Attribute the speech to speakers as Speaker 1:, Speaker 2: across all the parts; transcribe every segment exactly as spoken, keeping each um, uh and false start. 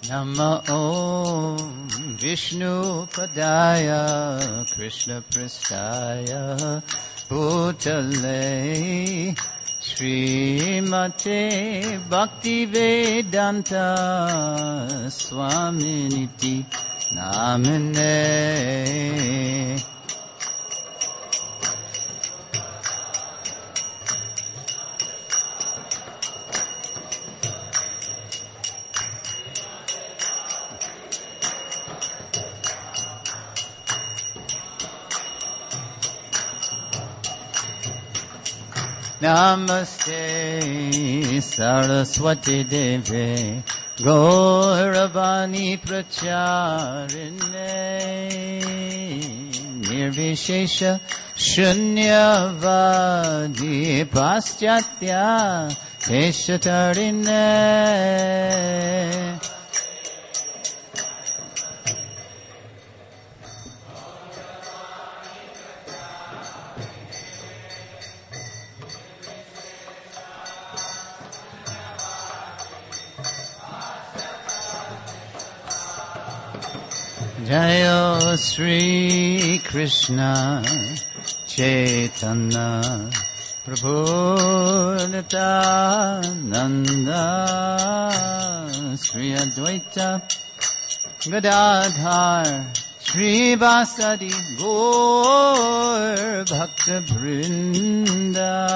Speaker 1: Nama Om Vishnu Padaya Krishna Prasthaya Bhutale Srimate Bhaktivedanta Swaminiti Namine. Namaste Saraswati Deve Gauravani Pracharine Nirvishesha Shunyavadi Paschatya Eshatarine. Jayo Sri Krishna Chaitanya Prabhu Nityananda Sri Advaita Gadadhar Sri Vasadi Gaur Bhakta Vrinda.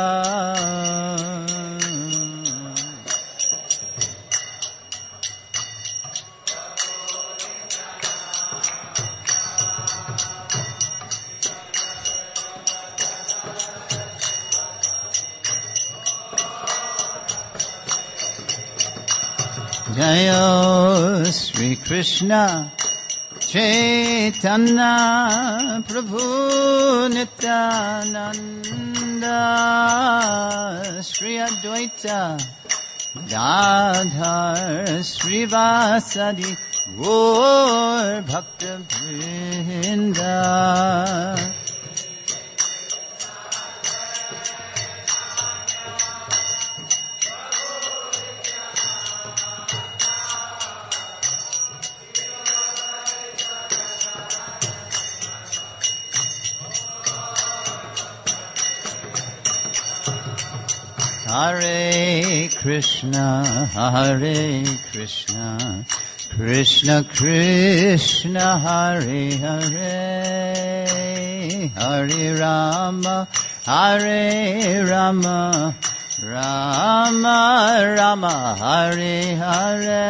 Speaker 1: Jayo Sri Krishna Chaitanya Prabhu Nityananda Sri Advaita Gadadhar Sri Vasadi Gaur Bhakta Vrinda. Hare Krishna, Hare Krishna, Krishna Krishna, Hare Hare, Hare Rama, Hare Rama, Rama Rama, Hare Hare.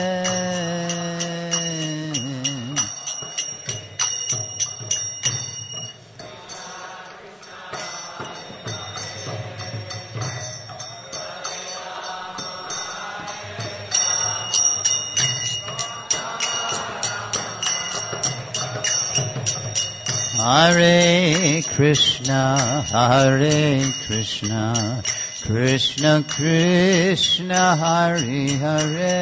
Speaker 1: Hare Krishna, Hare Krishna, Krishna Krishna, Hare Hare,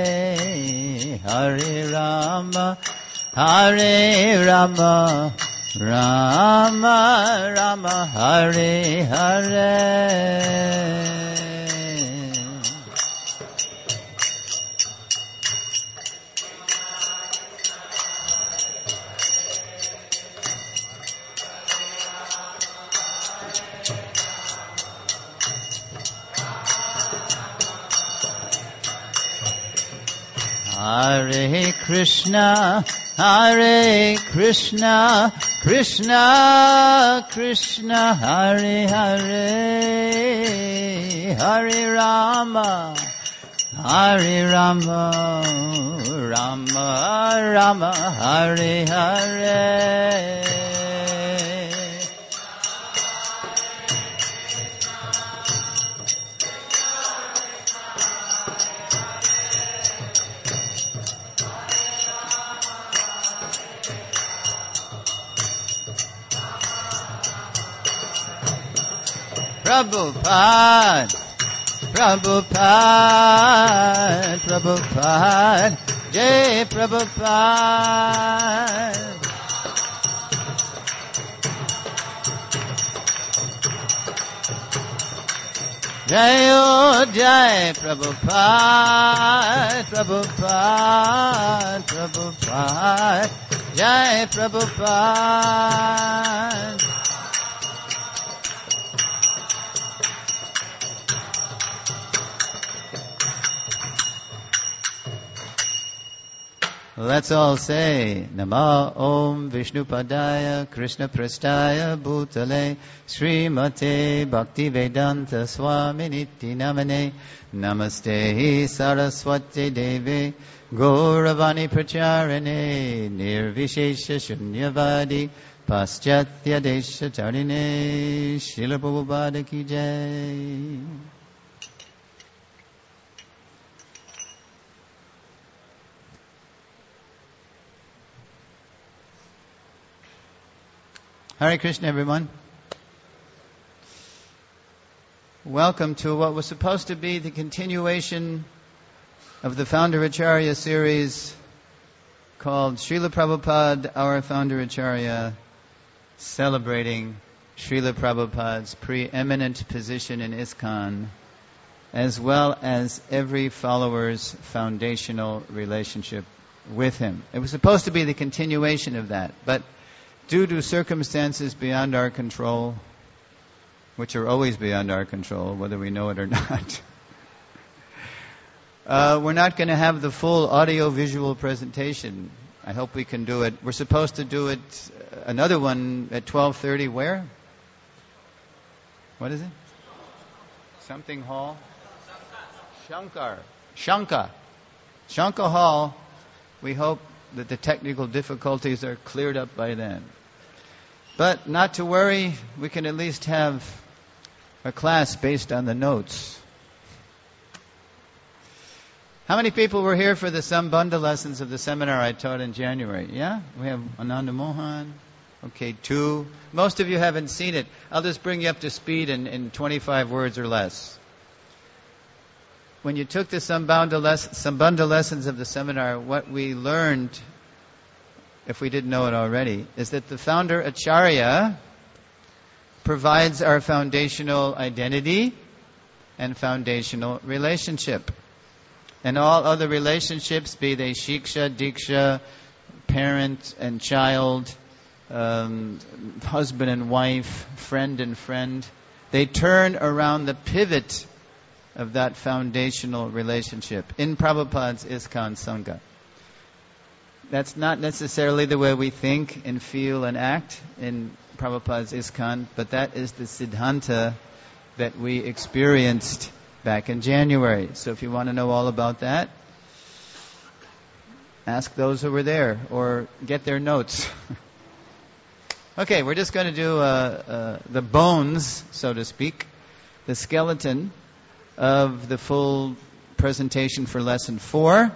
Speaker 1: Hare Rama, Hare Rama, Rama Rama, Hare Hare. Hare Krishna, Hare Krishna, Krishna Krishna, Hare Hare, Hare Rama, Hare Rama, Rama Rama, Hare Hare. Prabhupada, Prabhupada, Prabhupada, Jai Prabhupada. Jayo Jai Prabhupada, Prabhupada, Prabhupada, Jai Prabhupada. Let's all say, Nama Om Vishnupadaya Krishna Prasthaya Bhutale Srimate Bhaktivedanta Swaminiti Namane Namaste Saraswati Deve Gauravani Pracharane Nirvishesha Shunyavadi Paschatya Desha Charine Srila Prabhupada Ki Jai. Hare Krishna, everyone. Welcome to what was supposed to be the continuation of the Founder Acharya series called Srila Prabhupada, Our Founder Acharya, celebrating Srila Prabhupada's preeminent position in ISKCON, as well as every follower's foundational relationship with him. It was supposed to be the continuation of that, but due to circumstances beyond our control, which are always beyond our control, whether we know it or not, uh, we're not going to have the full audio-visual presentation. I hope we can do it. We're supposed to do it, uh, another one at twelve thirty. Where? What is it? Something Hall? Shankar. Shanka. Shanka Hall. We hope that the technical difficulties are cleared up by then. But not to worry, we can at least have a class based on the notes. How many people were here for the Sambandha lessons of the seminar I taught in January? Yeah? We have Ananda Mohan. Okay, two. Most of you haven't seen it. I'll just bring you up to speed in, in twenty-five words or less. When you took the Sambandha, les- Sambandha lessons of the seminar, what we learned, if we didn't know it already, is that the Founder Acharya provides our foundational identity and foundational relationship. And all other relationships, be they shiksha, diksha, parent and child, um, husband and wife, friend and friend, they turn around the pivot of that foundational relationship in Prabhupada's ISKCON Sangha. That's not necessarily the way we think and feel and act in Prabhupada's ISKCON, but that is the Siddhanta that we experienced back in January. So if you want to know all about that, ask those who were there or get their notes. Okay, we're just going to do uh, uh, the bones, so to speak, the skeleton of the full presentation for lesson four.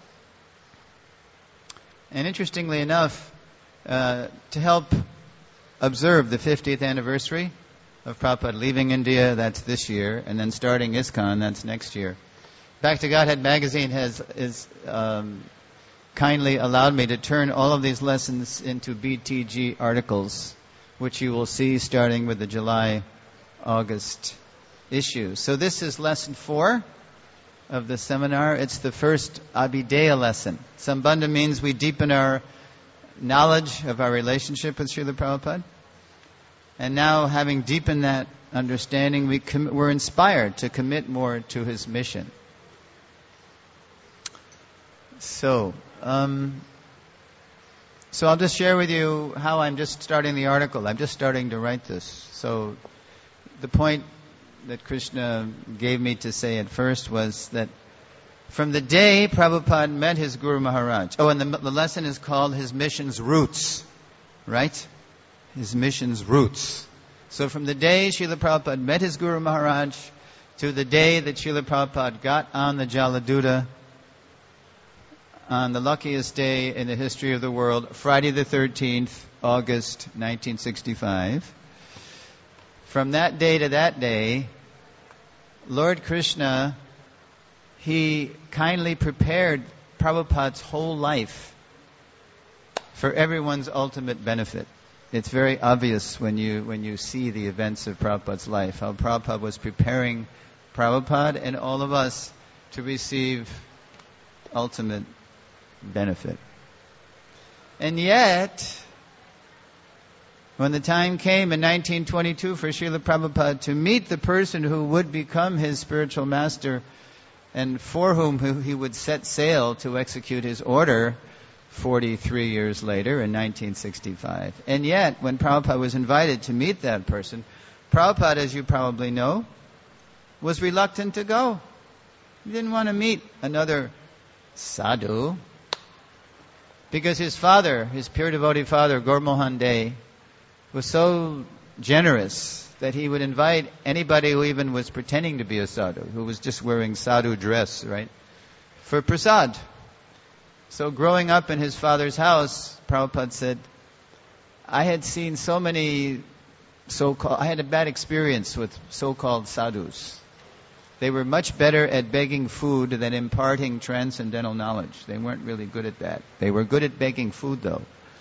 Speaker 1: And interestingly enough, uh, to help observe the fiftieth anniversary of Prabhupada leaving India, that's this year, and then starting ISKCON, that's next year. Back to Godhead magazine has is um, kindly allowed me to turn all of these lessons into B T G articles, which you will see starting with the July-August issue. So this is lesson four of the seminar. It's the first Abhideya lesson. Sambandha means we deepen our knowledge of our relationship with Srila Prabhupada. And now, having deepened that understanding, we com- we're inspired to commit more to his mission. So, um, so I'll just share with you how I'm just starting the article. I'm just starting to write this. So the point that Krishna gave me to say at first was that from the day Prabhupada met his Guru Maharaj, oh, and the, the lesson is called His Mission's Roots, right? His Mission's Roots. So from the day Srila Prabhupada met his Guru Maharaj to the day that Srila Prabhupada got on the Jaladuta, on the luckiest day in the history of the world, Friday the thirteenth, August nineteen sixty-five, from that day to that day, Lord Krishna, he kindly prepared Prabhupada's whole life for everyone's ultimate benefit. It's very obvious when you when you see the events of Prabhupada's life, how Prabhupada was preparing Prabhupada and all of us to receive ultimate benefit. And yet, when the time came in nineteen twenty-two for Srila Prabhupada to meet the person who would become his spiritual master and for whom he would set sail to execute his order forty-three years later in nineteen sixty-five. And yet, when Prabhupada was invited to meet that person, Prabhupada, as you probably know, was reluctant to go. He didn't want to meet another sadhu because his father, his pure devotee father, Gaur Mohan Dey, was so generous that he would invite anybody who even was pretending to be a sadhu, who was just wearing sadhu dress, right, for prasad. So growing up in his father's house, Prabhupada said, I had seen so many so-called, I had a bad experience with so-called sadhus. They were much better at begging food than imparting transcendental knowledge. They weren't really good at that. They were good at begging food though.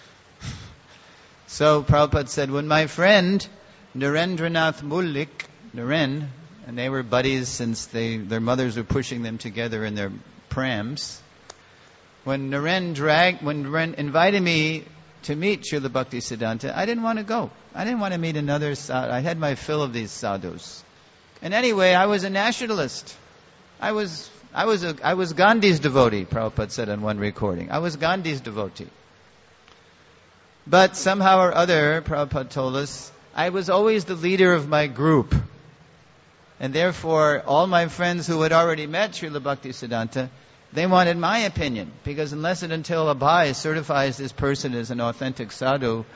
Speaker 1: So Prabhupada said, when my friend Narendranath Mullik, Naren, and they were buddies since they their mothers were pushing them together in their prams, when Naren dragged, when Naren invited me to meet Srila Bhaktisiddhanta, I didn't want to go. I didn't want to meet another sadhu. I had my fill of these sadhus. And anyway, I was a nationalist. I was I was a I was Gandhi's devotee, Prabhupada said on one recording. I was Gandhi's devotee. But somehow or other, Prabhupada told us, I was always the leader of my group. And therefore, all my friends who had already met Srila Bhaktisiddhanta, they wanted my opinion. Because unless and until Abhay certifies this person as an authentic sadhu,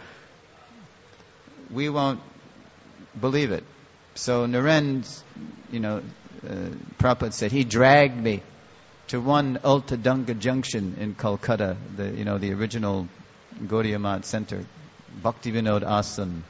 Speaker 1: we won't believe it. So Naren, you know, uh, Prabhupada said, he dragged me to one Ultadanga Junction in Calcutta, the, you know, the original Gaudiya Math Center, Bhaktivinoda Ashram.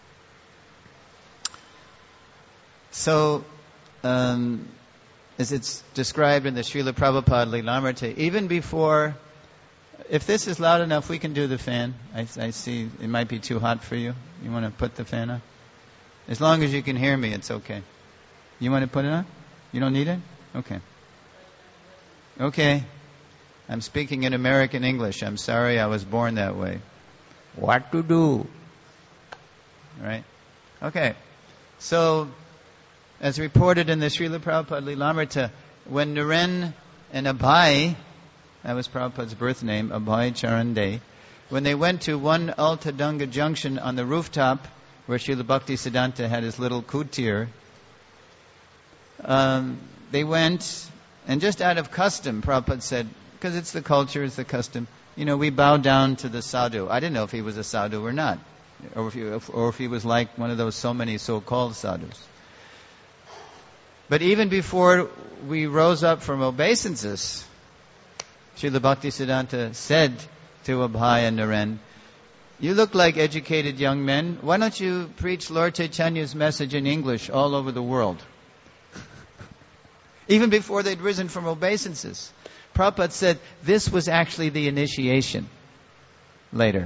Speaker 1: So, um, as it's described in the Srila Prabhupada Lilamrita, even before, if this is loud enough, we can do the fan. I, I see it might be too hot for you. You want to put the fan on? As long as you can hear me, it's okay. You want to put it on? You don't need it? Okay. Okay. I'm speaking in American English. I'm sorry I was born that way. What to do? Right? Okay. So, as reported in the Srila Prabhupada Lilamrita, when Naren and Abhay, that was Prabhupada's birth name, Abhay Charan Dey, when they went to one Ultadanga Junction on the rooftop where Srila Bhaktisiddhanta had his little kutir, um, they went, and just out of custom, Prabhupada said, because it's the culture, it's the custom, you know, we bow down to the sadhu. I didn't know if he was a sadhu or not, or if he, or if he was like one of those so many so-called sadhus. But even before we rose up from obeisances, Srila Bhaktisiddhanta said to Abhay and Naren, you look like educated young men. Why don't you preach Lord Chaitanya's message in English all over the world? Even before they'd risen from obeisances. Prabhupada said this was actually the initiation later.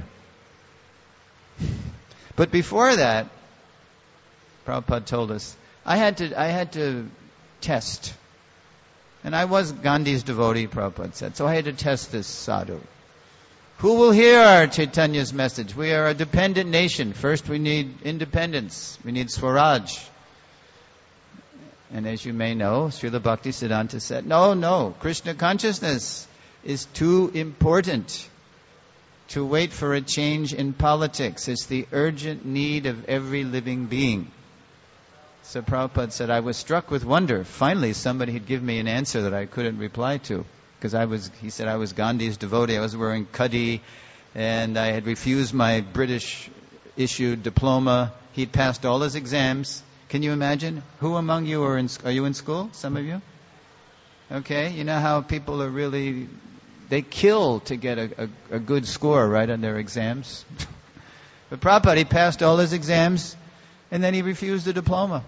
Speaker 1: But before that, Prabhupada told us, I had to I had to test. And I was Gandhi's devotee, Prabhupada said. So I had to test this sadhu. Who will hear our Chaitanya's message? We are a dependent nation. First we need independence. We need Swaraj. And as you may know, Srila Bhaktisiddhanta said, no, no, Krishna consciousness is too important to wait for a change in politics. It's the urgent need of every living being. So Prabhupada said, I was struck with wonder. Finally, somebody had given me an answer that I couldn't reply to. Because I was, he said, I was Gandhi's devotee. I was wearing khadi, and I had refused my British-issued diploma. He'd passed all his exams. Can you imagine? Who among you are in, are you in school? Some of you? Okay, you know how people are really, they kill to get a, a, a good score, right, on their exams. But Prabhupada, he passed all his exams, and then he refused the diploma.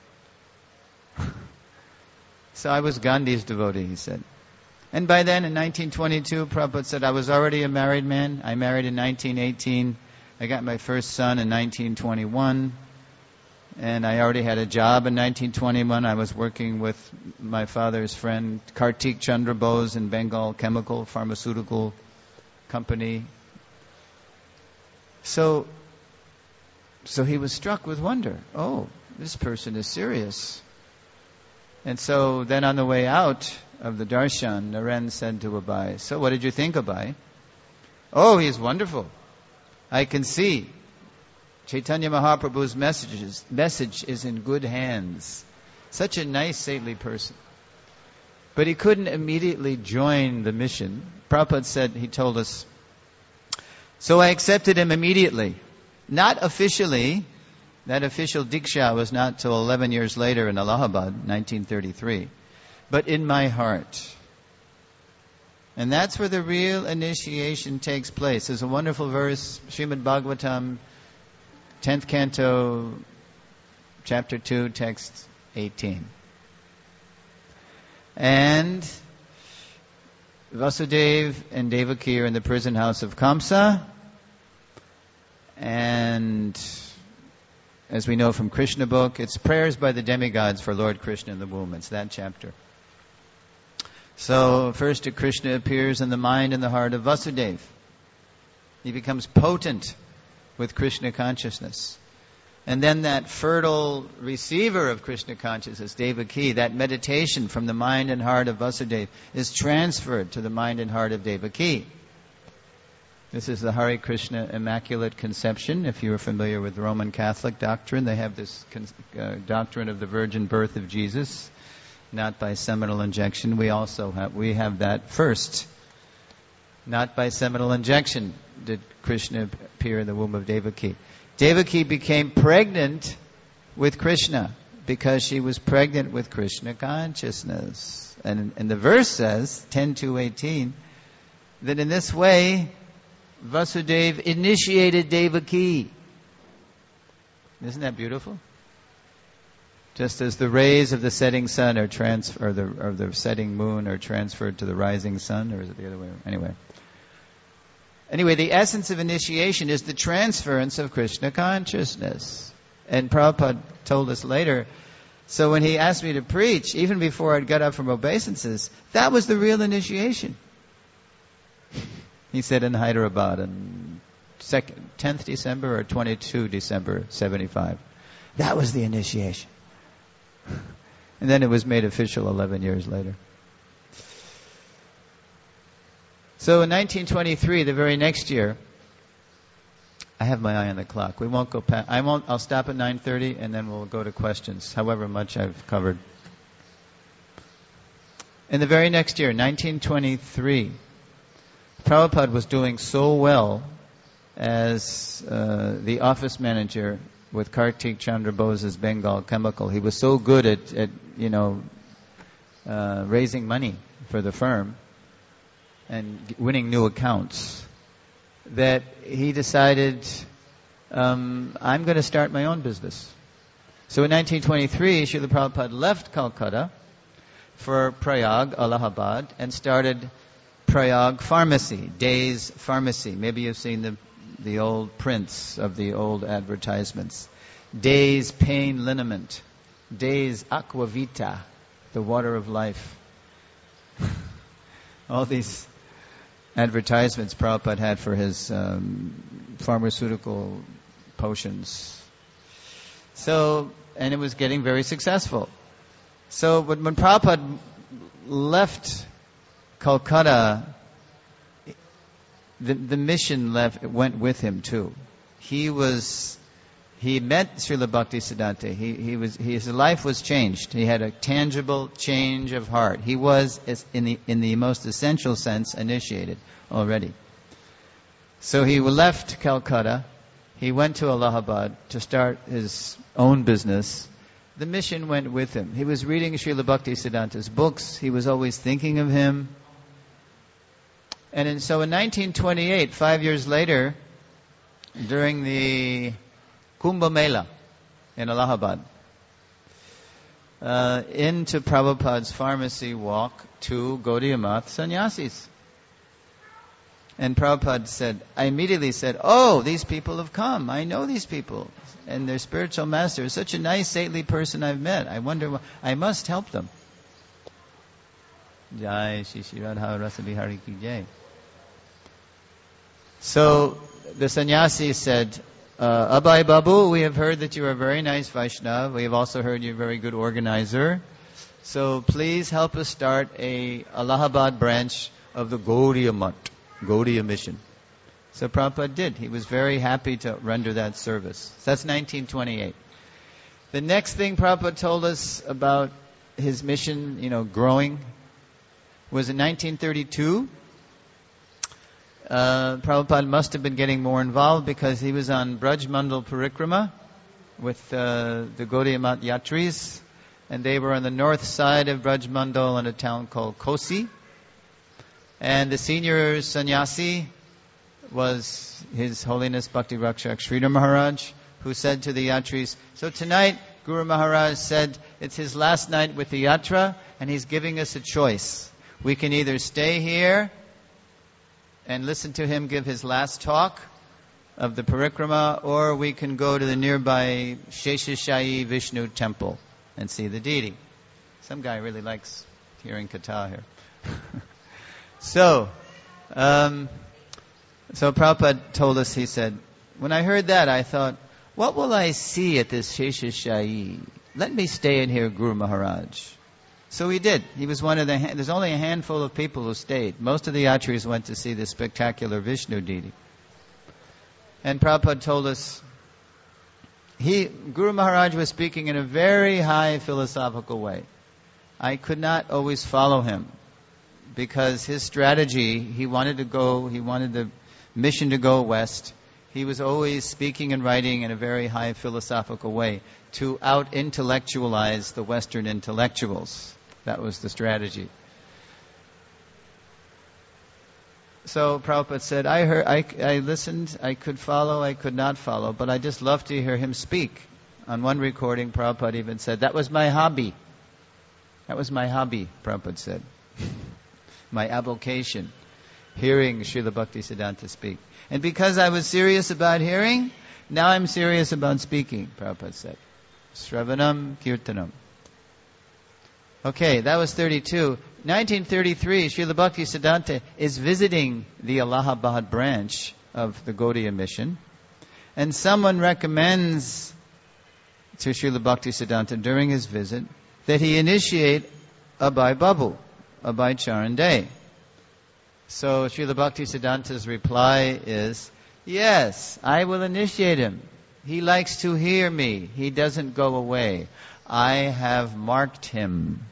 Speaker 1: So I was Gandhi's devotee, he said. And by then, in nineteen twenty-two, Prabhupada said, I was already a married man. I married in nineteen eighteen. I got my first son in nineteen twenty-one. And I already had a job in nineteen twenty-one. I was working with my father's friend Kartik Chandra Bose in Bengal Chemical Pharmaceutical Company. So, so he was struck with wonder. Oh, this person is serious. And so then on the way out of the darshan, Naren said to Abai, so what did you think, Abai? Oh, he's wonderful. I can see Chaitanya Mahaprabhu's messages, message is in good hands. Such a nice, saintly person. But he couldn't immediately join the mission. Prabhupada said, he told us, so I accepted him immediately. Not officially. That official Diksha was not till eleven years later in Allahabad, nineteen thirty-three. But in my heart. And that's where the real initiation takes place. There's a wonderful verse, Srimad Bhagavatam, tenth canto, chapter two, text eighteen. And Vasudeva and Devaki are in the prison house of Kamsa. And as we know from Krishna book, it's prayers by the demigods for Lord Krishna in the womb. It's that chapter. So first Krishna appears in the mind and the heart of Vasudeva. He becomes potent with Krishna consciousness. And then that fertile receiver of Krishna consciousness, Devaki, that meditation from the mind and heart of Vasudeva is transferred to the mind and heart of Devaki. This is the Hare Krishna Immaculate Conception. If you are familiar with Roman Catholic doctrine, they have this uh, doctrine of the virgin birth of Jesus, not by seminal injection. We also have, we have that first. Not by seminal injection did Krishna appear in the womb of Devaki. Devaki became pregnant with Krishna because she was pregnant with Krishna consciousness. And, and the verse says, ten two eighteen, that in this way, Vasudeva initiated Devaki. Isn't that beautiful? Just as the rays of the setting sun are trans, or the or the setting moon are transferred to the rising sun, or is it the other way? Anyway. Anyway, the essence of initiation is the transference of Krishna consciousness. And Prabhupada told us later, so when he asked me to preach, even before I'd got up from obeisances, that was the real initiation. He said in Hyderabad on tenth December or twenty-second December seventy-five. That was the initiation. And then it was made official eleven years later. So in nineteen twenty-three, the very next year, I have my eye on the clock. We won't go past, I won't, I'll stop at nine thirty and then we'll go to questions, however much I've covered. In the very next year, nineteen twenty-three, Prabhupada was doing so well as uh, the office manager with Kartik Chandra Bose's Bengal Chemical. He was so good at, at you know, uh, raising money for the firm and winning new accounts that he decided, um, I'm going to start my own business. So in nineteen twenty-three, Srila Prabhupada left Calcutta for Prayag, Allahabad, and started Prayag Pharmacy, Days Pharmacy. Maybe you've seen the the old prints of the old advertisements. Days Pain Liniment. Days Aquavita, the water of life. All these advertisements Prabhupada had for his um, pharmaceutical potions. So, and it was getting very successful. So when, when Prabhupada left Calcutta, the, the mission left went with him too. He was he met Srila Bhaktisiddhanta. He he was his life was changed. He had a tangible change of heart. He was in the in the most essential sense initiated already. So he left Calcutta. He went to Allahabad to start his own business. The mission went with him. He was reading Srila Bhaktisiddhanta's books. He was always thinking of him. And in, so in nineteen twenty-eight, five years later, during the Kumbh Mela in Allahabad, uh, into Prabhupada's pharmacy walk two Gaudiya Math sannyasis. And Prabhupada said, I immediately said, oh, these people have come. I know these people. And their spiritual master is such a nice, saintly person I've met. I wonder, why, I must help them. Jai Shri Shri Radha Rasa Bihari Ki Jai. So the sannyasi said, uh, Abhay Babu, we have heard that you are a very nice Vaishnava. We have also heard you're a very good organizer. So please help us start a Allahabad branch of the Gaudiya Math, Gaudiya mission. So Prabhupada did. He was very happy to render that service. So that's nineteen twenty-eight. The next thing Prabhupada told us about his mission, you know, growing, was in nineteen thirty-two. Uh, Prabhupada must have been getting more involved because he was on Braj Mandal Parikrama with uh, the Gaudiya Math Yatris, and they were on the north side of Braj Mandal in a town called Kosi. And the senior sannyasi was His Holiness Bhakti Rakshak Sridhar Maharaj, who said to the Yatris, so tonight Guru Maharaj said it's his last night with the Yatra, and he's giving us a choice. We can either stay here and listen to him give his last talk of the parikrama, or we can go to the nearby Sheshashayi Vishnu temple and see the deity. Some guy really likes hearing katha here. so, um, so Prabhupada told us, he said, when I heard that, I thought, what will I see at this Sheshashayi? Let me stay in here, Guru Maharaj. So he did. He was one of the, there's only a handful of people who stayed. Most of the Yatris went to see the spectacular Vishnu deity. And Prabhupada told us, he, Guru Maharaj was speaking in a very high philosophical way. I could not always follow him because his strategy, he wanted to go, he wanted the mission to go west. He was always speaking and writing in a very high philosophical way to out-intellectualize the Western intellectuals. That was the strategy. So Prabhupada said, I heard, I, I listened, I could follow, I could not follow, but I just loved to hear him speak. On one recording, Prabhupada even said, that was my hobby. That was my hobby, Prabhupada said. My avocation, hearing Srila Bhaktisiddhanta speak. And because I was serious about hearing, now I'm serious about speaking, Prabhupada said. Sravanam Kirtanam. Okay, that was thirty-two. nineteen thirty-three, Srila Bhaktisiddhanta is visiting the Allahabad branch of the Gaudiya mission. And someone recommends to Srila Bhaktisiddhanta during his visit that he initiate Abhay Babu, Abhay Charan Dey. So Srila Bhaktisiddhanta's reply is, yes, I will initiate him. He likes to hear me. He doesn't go away. I have marked him.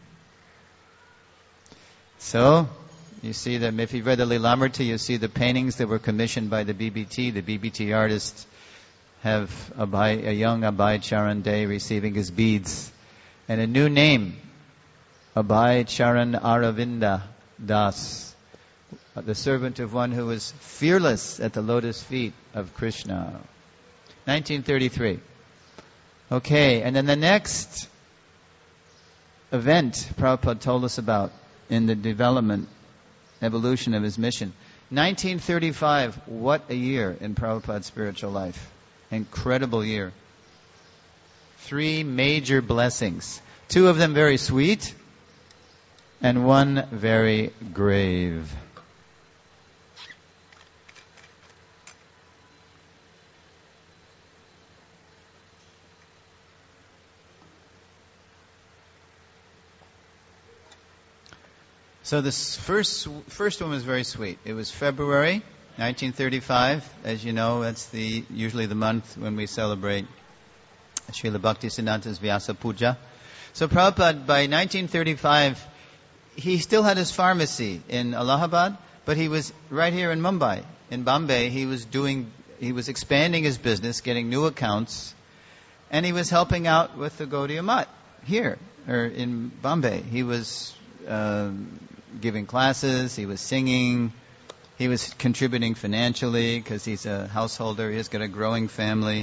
Speaker 1: So, you see that if you've read the Lilamrita, you see the paintings that were commissioned by the B B T. The B B T artists have Abhay, a young Abhay Charan Dey receiving his beads. And a new name, Abhay Charan Aravinda Das, the servant of one who was fearless at the lotus feet of Krishna. nineteen thirty-three. Okay, and then the next event Prabhupada told us about in the development, evolution of his mission. nineteen thirty-five, what a year in Prabhupada's spiritual life. Incredible year. Three major blessings. Two of them very sweet, and one very grave. So this first first one was very sweet. It was February nineteen thirty-five. As you know, that's the usually the month when we celebrate Srila Bhaktisiddhanta's Vyasa Puja. So Prabhupada, by nineteen thirty-five, he still had his pharmacy in Allahabad, but he was right here in Mumbai. In Bombay, he was doing, he was expanding his business, getting new accounts, and he was helping out with the Gaudiya Math here, or in Bombay. He was uh, giving classes, he was singing, he was contributing financially because he's a householder, he's got a growing family.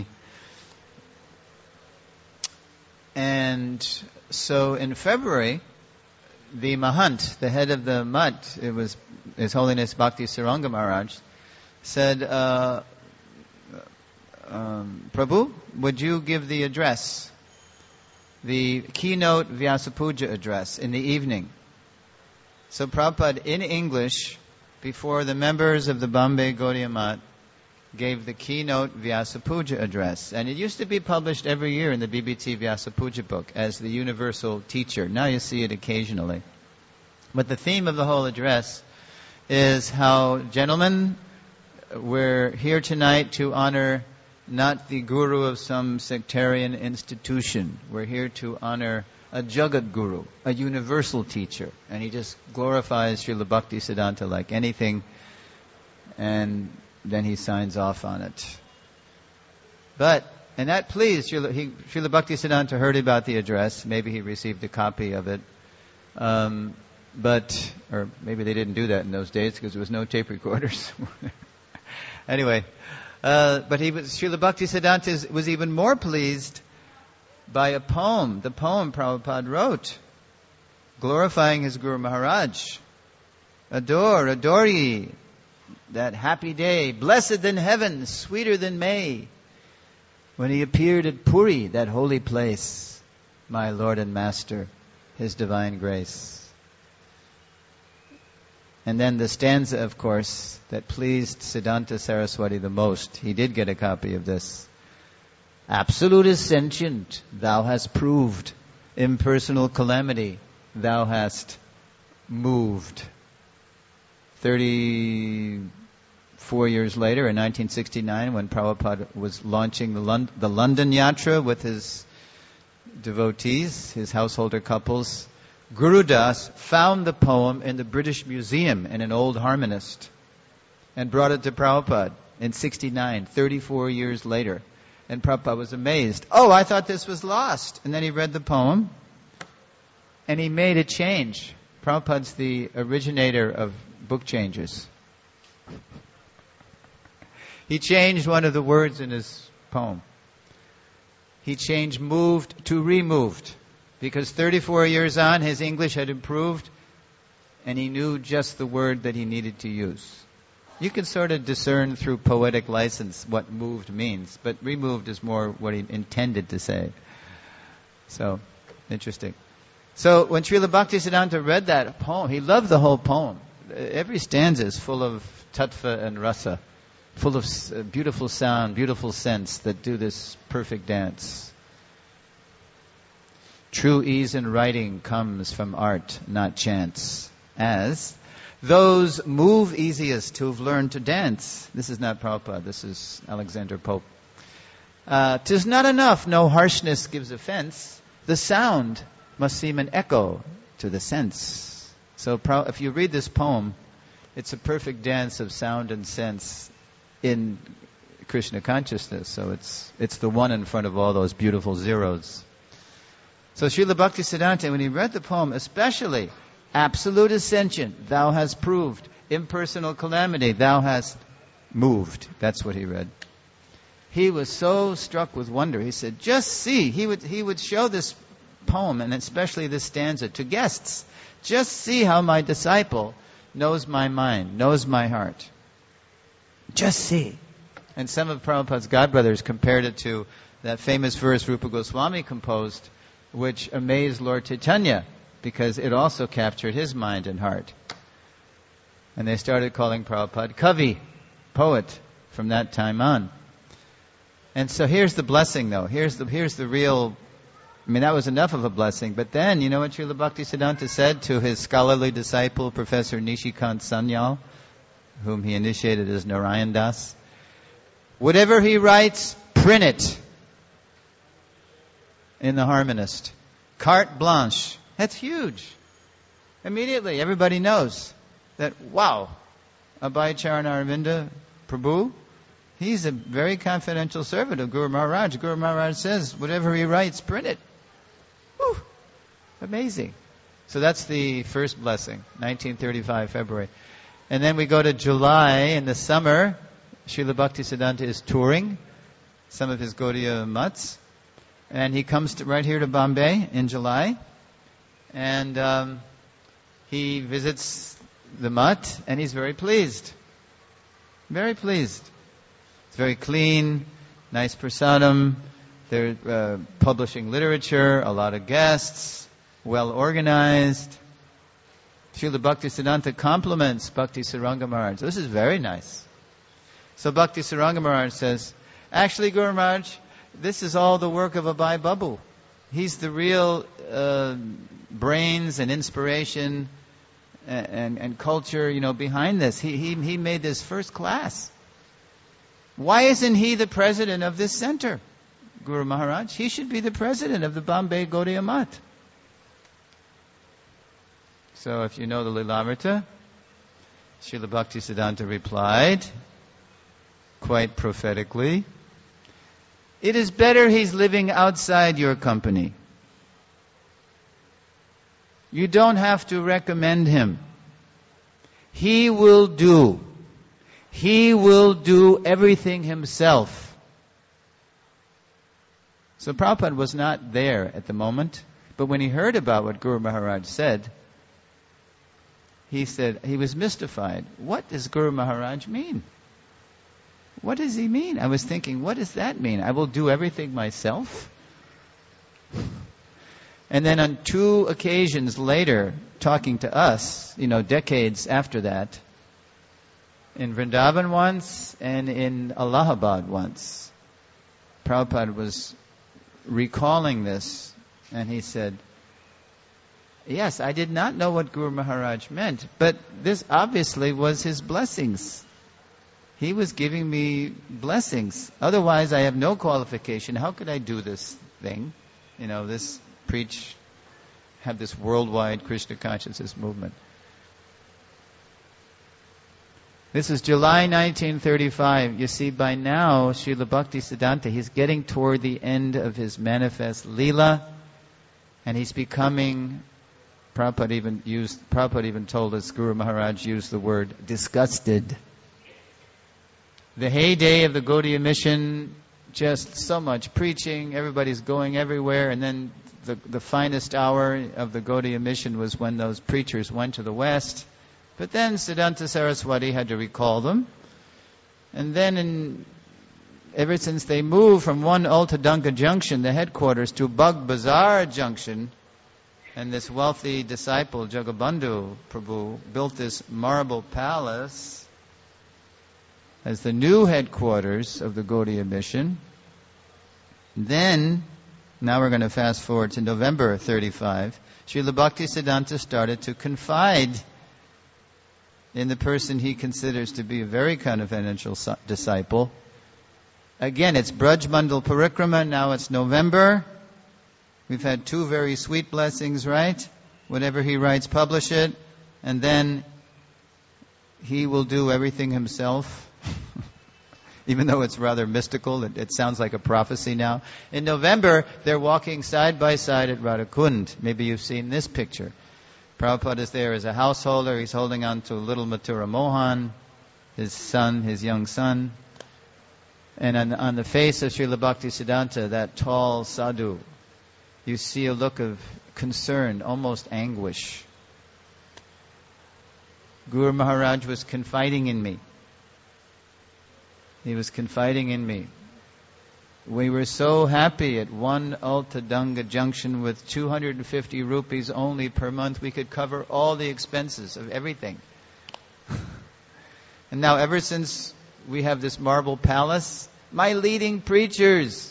Speaker 1: And so in February, the Mahant, the head of the Math, it was His Holiness Bhakti Saranga Maharaj, said, uh, um, Prabhu, would you give the address, the keynote Vyasapuja address in the evening? So Prabhupada, in English, before the members of the Bombay Gaudiya Math, gave the keynote Vyasapuja address. And it used to be published every year in the B B T Vyasapuja book as the universal teacher. Now you see it occasionally. But the theme of the whole address is how, gentlemen, we're here tonight to honor not the guru of some sectarian institution. We're here to honor a Jagat Guru, a universal teacher. And he just glorifies Srila Bhaktisiddhanta like anything, and then he signs off on it. But, and that pleased Srila, he, Srila Bhaktisiddhanta heard about the address. Maybe he received a copy of it. Um, but, or maybe they didn't do that in those days because there was no tape recorders. Anyway, uh, but he was, Srila Bhaktisiddhanta was even more pleased by a poem, the poem Prabhupada wrote, glorifying his Guru Maharaj. Adore, adore ye that happy day, blessed than heaven, sweeter than May, when he appeared at Puri, that holy place, my Lord and Master, his divine grace. And then the stanza, of course, that pleased Siddhanta Saraswati the most. He did get a copy of this. Absolute is sentient, thou hast proved. Impersonal calamity, thou hast moved. Thirty-four years later, in nineteen sixty-nine, when Prabhupada was launching the, Lond- the London Yatra with his devotees, his householder couples, Guru Das found the poem in the British Museum in an old harmonist and brought it to Prabhupada in sixty-nine, thirty-four years later. And Prabhupada was amazed. Oh, I thought this was lost. And then he read the poem and he made a change. Prabhupada's the originator of book changes. He changed one of the words in his poem. He changed moved to removed. Because thirty-four years on, his English had improved, and he knew just the word that he needed to use. You can sort of discern through poetic license what moved means, but removed is more what he intended to say. So, interesting. So, when Srila Bhaktisiddhanta read that poem, he loved the whole poem. Every stanza is full of tattva and rasa, full of beautiful sound, beautiful sense that do this perfect dance. True ease in writing comes from art, not chance. As those move easiest who've learned to dance. This is not Prabhupada, this is Alexander Pope. Uh, 'tis not enough, no harshness gives offense. The sound must seem an echo to the sense. So if you read this poem, it's a perfect dance of sound and sense in Krishna consciousness. So it's it's the one in front of all those beautiful zeros. So Srila Bhaktisiddhanta, when he read the poem, especially, absolute is sentient, thou hast proved. Impersonal calamity, thou hast moved. That's what he read. He was so struck with wonder. He said, just see. He would, he would show this poem, and especially this stanza, to guests. Just see how my disciple knows my mind, knows my heart. Just see. And some of Prabhupada's godbrothers compared it to that famous verse Rupa Goswami composed, which amazed Lord Chaitanya, because it also captured his mind and heart. And they started calling Prabhupada Kavi, poet, from that time on. And so here's the blessing, though. Here's the here's the real, I mean, that was enough of a blessing. But then, you know what Srila Bhaktisiddhanta said to his scholarly disciple, Professor Nishikant Sanyal, whom he initiated as Narayan Das? Whatever he writes, print it. In the harmonist. Carte blanche. That's huge. Immediately, everybody knows that, wow, Abhay Charan Aravinda Prabhu, he's a very confidential servant of Guru Maharaj. Guru Maharaj says, whatever he writes, print it. Whew. Amazing. So that's the first blessing, nineteen thirty-five, February. And then we go to July in the summer. Srila Bhaktisiddhanta is touring some of his Gaudiya Maths. And he comes to, right here to Bombay in July. And um, he visits the Math, and he's very pleased. Very pleased. It's very clean, nice prasadam. They're uh, publishing literature, a lot of guests, well organized. Srila Bhaktisiddhanta compliments Bhakti Saranga Maharaj. This is very nice. So Bhakti Saranga Maharaj says, actually, Guru Maharaj, this is all the work of Abhay Babu. He's the real uh, brains and inspiration and, and, and culture, you know, behind this. He, he, he made this first class. Why isn't he the president of this center, Guru Maharaj? He should be the president of the Bombay Gaudiya Math. So if you know the Lilamrita, Srila Bhaktisiddhanta replied, quite prophetically, it is better he's living outside your company. You don't have to recommend him. He will do. He will do everything himself. So Prabhupada was not there at the moment, but when he heard about what Guru Maharaj said, he said, he was mystified. What does Guru Maharaj mean? What does he mean? I was thinking, what does that mean? I will do everything myself? And then on two occasions later, talking to us, you know, decades after that, in Vrindavan once and in Allahabad once, Prabhupada was recalling this, and he said, yes, I did not know what Guru Maharaj meant, but this obviously was his blessings. He was giving me blessings. Otherwise, I have no qualification. How could I do this thing? You know, this preach, have this worldwide Krishna consciousness movement. This is July nineteen thirty-five. You see, by now, Srila Bhaktisiddhanta, he's getting toward the end of his manifest Leela, and he's becoming... Prabhupada even used, Prabhupada even told us, Guru Maharaj used the word disgusted. The heyday of the Gaudiya mission, just so much preaching, everybody's going everywhere, and then the, the finest hour of the Gaudiya mission was when those preachers went to the West. But then Siddhanta Saraswati had to recall them. And then in, ever since they moved from one Altadanga Junction, the headquarters, to Bug Bazar Junction, and this wealthy disciple, Jagabandhu Prabhu, built this marble palace as the new headquarters of the Gaudiya mission. Then, now we're going to fast forward to November thirty-five, Srila Bhaktisiddhanta started to confide in the person he considers to be a very confidential disciple. Again, it's Braj Mandal Parikrama, now it's November. We've had two very sweet blessings, right? Whatever he writes, publish it. And then he will do everything himself. Even though it's rather mystical, it, it sounds like a prophecy now. In November, they're walking side by side at Radhakund. Maybe you've seen this picture. Prabhupada is there as a householder. He's holding on to little Mathura Mohan, his son, his young son. And on, on the face of Srila Bhaktisiddhanta, that tall sadhu, you see a look of concern, almost anguish. Guru Maharaj was confiding in me. He was confiding in me. We were so happy at one Altadanga Junction with two hundred fifty rupees only per month. We could cover all the expenses of everything. And now ever since we have this marble palace, my leading preachers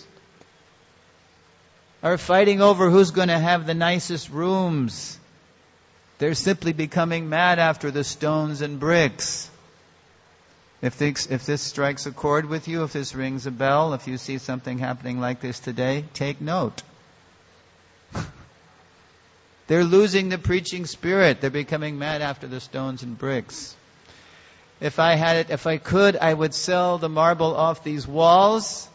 Speaker 1: are fighting over who's going to have the nicest rooms. They're simply becoming mad after the stones and bricks. If this, if this strikes a chord with you, if this rings a bell, if you see something happening like this today, take note. They're losing the preaching spirit. They're becoming mad after the stones and bricks. If I had it, if I could, I would sell the marble off these walls,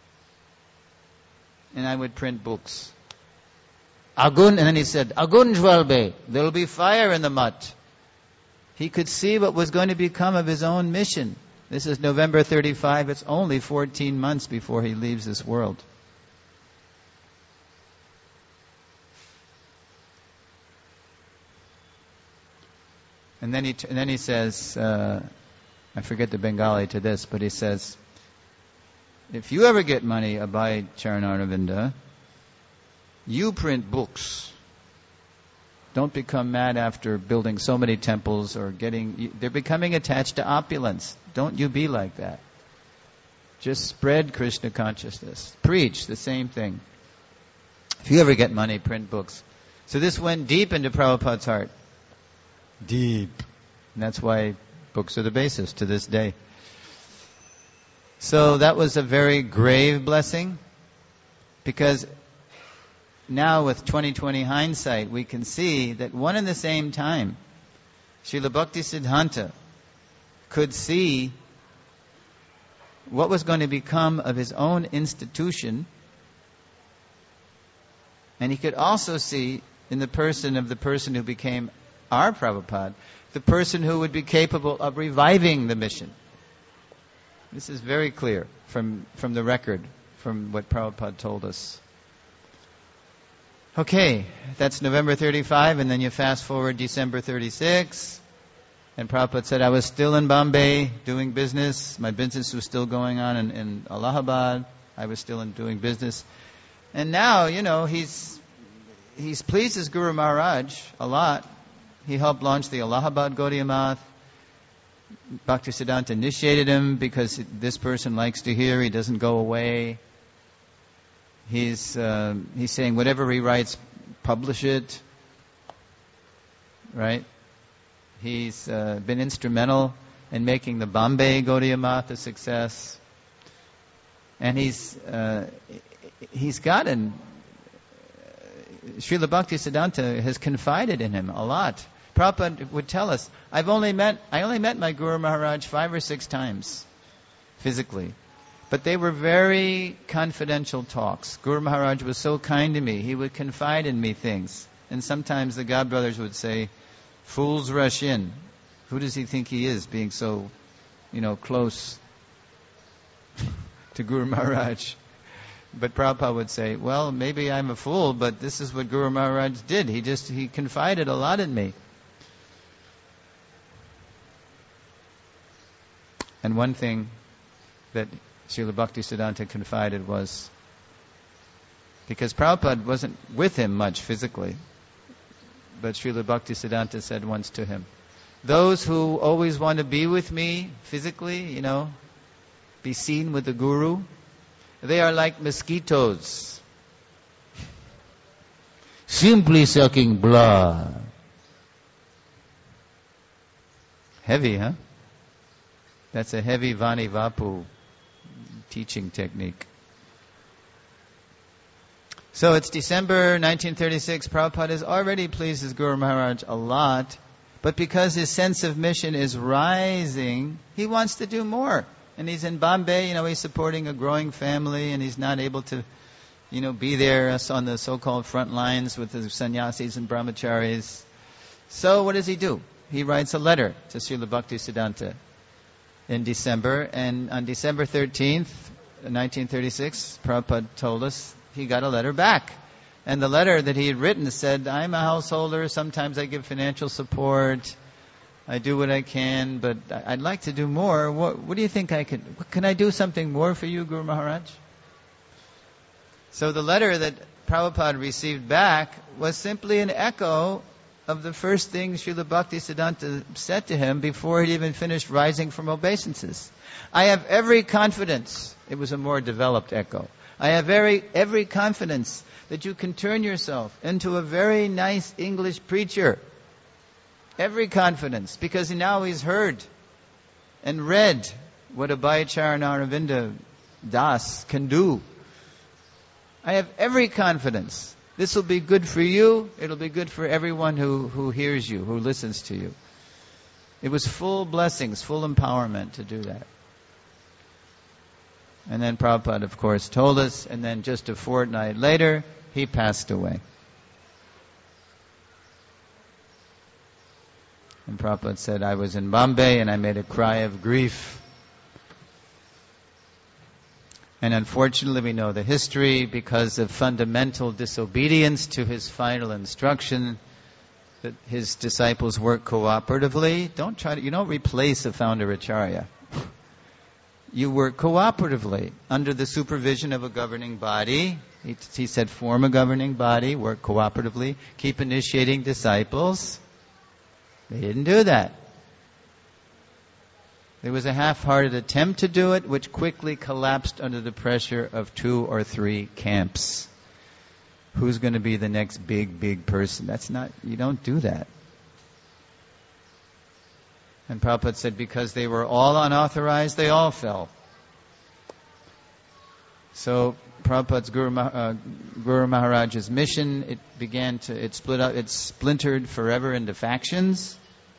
Speaker 1: and I would print books. Agun, and then he said, Agun Jwalbe, there will be fire in the mutt. He could see what was going to become of his own mission. This is November thirty-five. It's only fourteen months before he leaves this world. And then he, and then he says, uh, I forget the Bengali to this, but he says, if you ever get money, Abhay Charanaravinda, you print books. Don't become mad after building so many temples or getting... They're becoming attached to opulence. Don't you be like that. Just spread Krishna consciousness. Preach the same thing. If you ever get money, print books. So this went deep into Prabhupada's heart. Deep. And that's why books are the basis to this day. So that was a very grave blessing, because now with twenty twenty hindsight, we can see that one and the same time, Srila Bhaktisiddhanta could see what was going to become of his own institution, and he could also see in the person of the person who became our Prabhupada, the person who would be capable of reviving the mission. This is very clear from, from the record, from what Prabhupada told us. Okay, that's November thirty-five, and then you fast forward December thirty-six, and Prabhupada said, I was still in Bombay doing business. My business was still going on in, in Allahabad. I was still in doing business. And now, you know, he's he's pleased his Guru Maharaj a lot. He helped launch the Allahabad Gaudiya Math. Bhaktisiddhanta initiated him because this person likes to hear. He doesn't go away. He's uh, he's saying whatever he writes, publish it. Right? He's uh, been instrumental in making the Bombay Gaudiya Math a success. And he's uh, he's gotten... Srila Bhaktisiddhanta has confided in him a lot. Prabhupada would tell us, I've only met, I only met my Guru Maharaj five or six times, physically. But they were very confidential talks. Guru Maharaj was so kind to me. He would confide in me things. And sometimes the godbrothers would say, fools rush in. Who does he think he is, being so, you know, close to Guru Maharaj? But Prabhupada would say, well, maybe I'm a fool, but this is what Guru Maharaj did. He just, he confided a lot in me. And one thing that Srila Bhaktisiddhanta confided was, because Prabhupada wasn't with him much physically, but Srila Bhaktisiddhanta said once to him, those who always want to be with me physically, you know, be seen with the Guru, they are like mosquitoes, simply sucking blood. Heavy, huh? That's a heavy Vani Vapu teaching technique. So it's December nineteen thirty-six. Prabhupada has already pleased his Guru Maharaj a lot, but because his sense of mission is rising, he wants to do more. And he's in Bombay, you know, he's supporting a growing family, and he's not able to, you know, be there on the so-called front lines with the sannyasis and brahmacharis. So what does he do? He writes a letter to Srila Bhaktisiddhanta in December, and on December thirteenth, nineteen thirty-six, Prabhupada told us he got a letter back. And the letter that he had written said, I'm a householder, sometimes I give financial support, I do what I can, but I'd like to do more. What, what do you think I could... Can I do something more for you, Guru Maharaj? So the letter that Prabhupada received back was simply an echo of the first thing Srila Bhaktisiddhanta said to him before he'd even finished rising from obeisances. I have every confidence... It was a more developed echo. I have very every confidence that you can turn yourself into a very nice English preacher. Every confidence, because now he's heard and read what Abhay Charanaravinda Das can do. I have every confidence. This will be good for you. It'll be good for everyone who, who hears you, who listens to you. It was full blessings, full empowerment to do that. And then Prabhupada, of course, told us, and then just a fortnight later, he passed away. And Prabhupada said, I was in Bombay and I made a cry of grief. And unfortunately we know the history, because of fundamental disobedience to his final instruction, that his disciples work cooperatively. Don't try to, you don't replace a founder acharya. You work cooperatively under the supervision of a governing body. He, he said, form a governing body, work cooperatively, keep initiating disciples. They didn't do that. There was a half-hearted attempt to do it, which quickly collapsed under the pressure of two or three camps. Who's going to be the next big, big person? That's not, you don't do that. And Prabhupada said, because they were all unauthorized, they all fell. So Prabhupada's Guru, uh, Guru Maharaj's mission, it began to, it split up, it splintered forever into factions.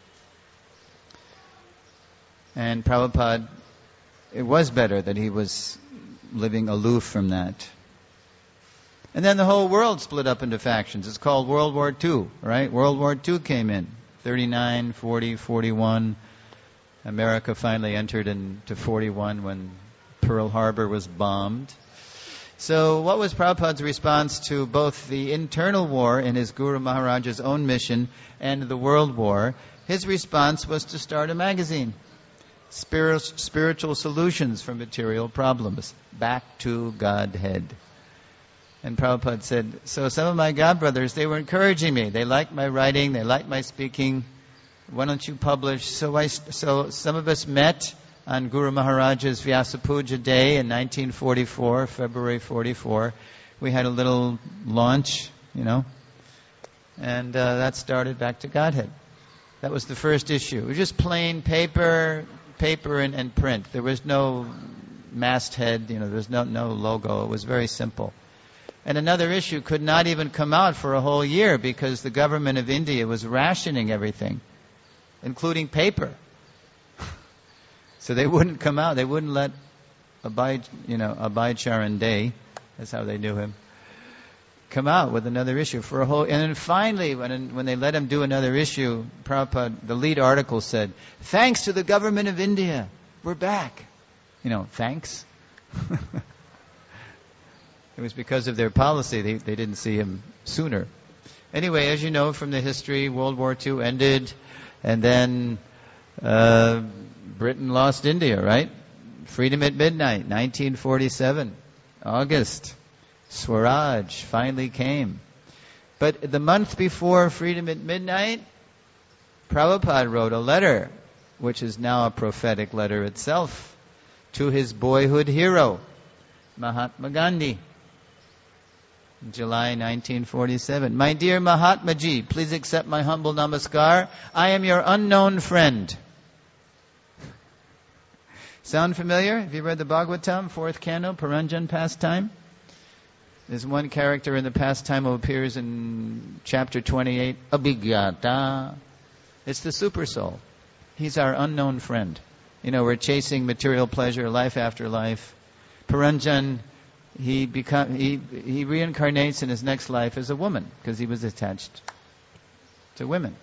Speaker 1: And Prabhupada, it was better that he was living aloof from that. And then the whole world split up into factions. It's called World War Two, right? World War Two came in. thirty-nine, forty, forty-one. America finally entered into forty-one when Pearl Harbor was bombed. So what was Prabhupada's response to both the internal war in his Guru Maharaj's own mission and the world war? His response was to start a magazine. Spirit, spiritual solutions for material problems. Back to Godhead. And Prabhupada said, so some of my God brothers, they were encouraging me. They liked my writing, they liked my speaking. Why don't you publish? So I, so some of us met on Guru Maharaj's Vyasa Puja Day in nineteen forty-four, February forty-four. We had a little launch, you know, and uh, that started Back to Godhead. That was the first issue. It was just plain paper, paper and, and print. There was no masthead, you know, there was no, no logo. It was very simple. And another issue could not even come out for a whole year because the government of India was rationing everything, including paper. So they wouldn't come out. They wouldn't let Abhay, you know, Abhay Charan Day, that's how they knew him, come out with another issue for a whole. And then finally, when when they let him do another issue, Prabhupada, the lead article said, "Thanks to the government of India, we're back." You know, thanks. It was because of their policy they, they didn't see him sooner. Anyway, as you know from the history, World War Two ended, and then uh, Britain lost India, right? Freedom at midnight, nineteen forty-seven, August. Swaraj finally came. But the month before Freedom at Midnight, Prabhupada wrote a letter, which is now a prophetic letter itself, to his boyhood hero, Mahatma Gandhi. July nineteen forty-seven. My dear Mahatma Ji, please accept my humble namaskar. I am your unknown friend. Sound familiar? Have you read the Bhagavatam, fourth canto, Paranjan pastime? There's one character in the pastime who appears in chapter twenty-eight, Abhigyata. It's the super soul. He's our unknown friend. You know, we're chasing material pleasure, life after life. Paranjan, he become he he reincarnates in his next life as a woman because he was attached to women.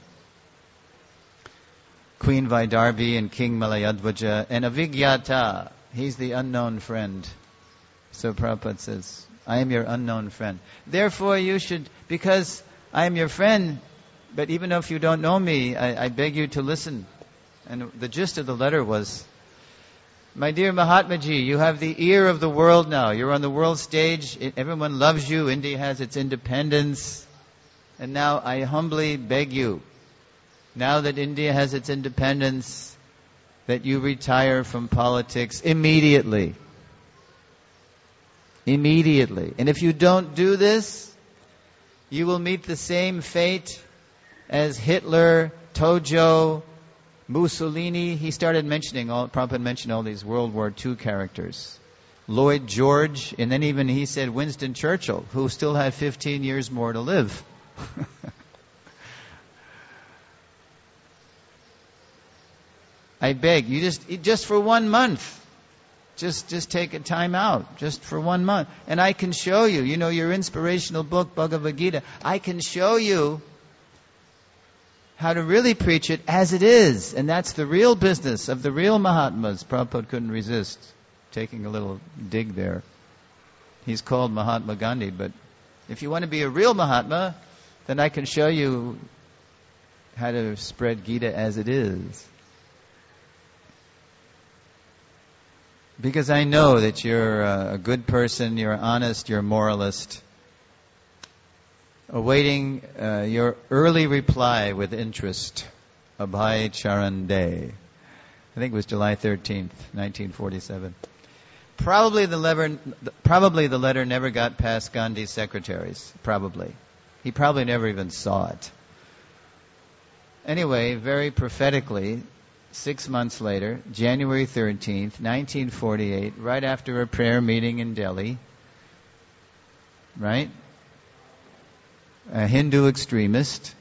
Speaker 1: Queen Vaidarbhi and King Malayadvaja and Abhigyata. He's the unknown friend. So Prabhupada says, I am your unknown friend. Therefore you should, because I am your friend, but even if you don't know me, I, I beg you to listen. And the gist of the letter was, my dear Mahatma Ji, you have the ear of the world now. You're on the world stage. Everyone loves you. India has its independence. And now I humbly beg you, now that India has its independence, that you retire from politics immediately. Immediately. And if you don't do this, you will meet the same fate as Hitler, Tojo, Mussolini. He started mentioning, all, Prabhupada mentioned all these World War Two characters. Lloyd George, and then even he said Winston Churchill, who still had fifteen years more to live. I beg, you just, just for one month, just, just take a time out, just for one month. And I can show you, you know, your inspirational book, Bhagavad Gita, I can show you how to really preach it as it is. And that's the real business of the real Mahatmas. Prabhupada couldn't resist taking a little dig there. He's called Mahatma Gandhi, but if you want to be a real Mahatma, then I can show you how to spread Gita as it is. Because I know that you're a good person, you're honest, you're a moralist. Awaiting uh, your early reply with interest. Abhay Charan Day. I think it was July thirteenth, nineteen forty-seven. Probably the letter, probably the letter never got past Gandhi's secretaries. Probably. He probably never even saw it. Anyway, very prophetically, six months later, January thirteenth, nineteen forty-eight, right after a prayer meeting in Delhi, right? A Hindu extremist,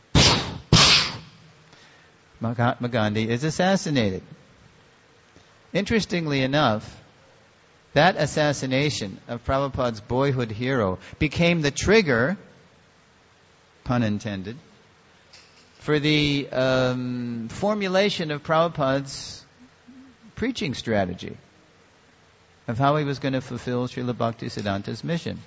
Speaker 1: Mahatma Gandhi, is assassinated. Interestingly enough, that assassination of Prabhupada's boyhood hero became the trigger, pun intended, for the um, formulation of Prabhupada's preaching strategy of how he was going to fulfill Srila Bhaktisiddhanta's mission.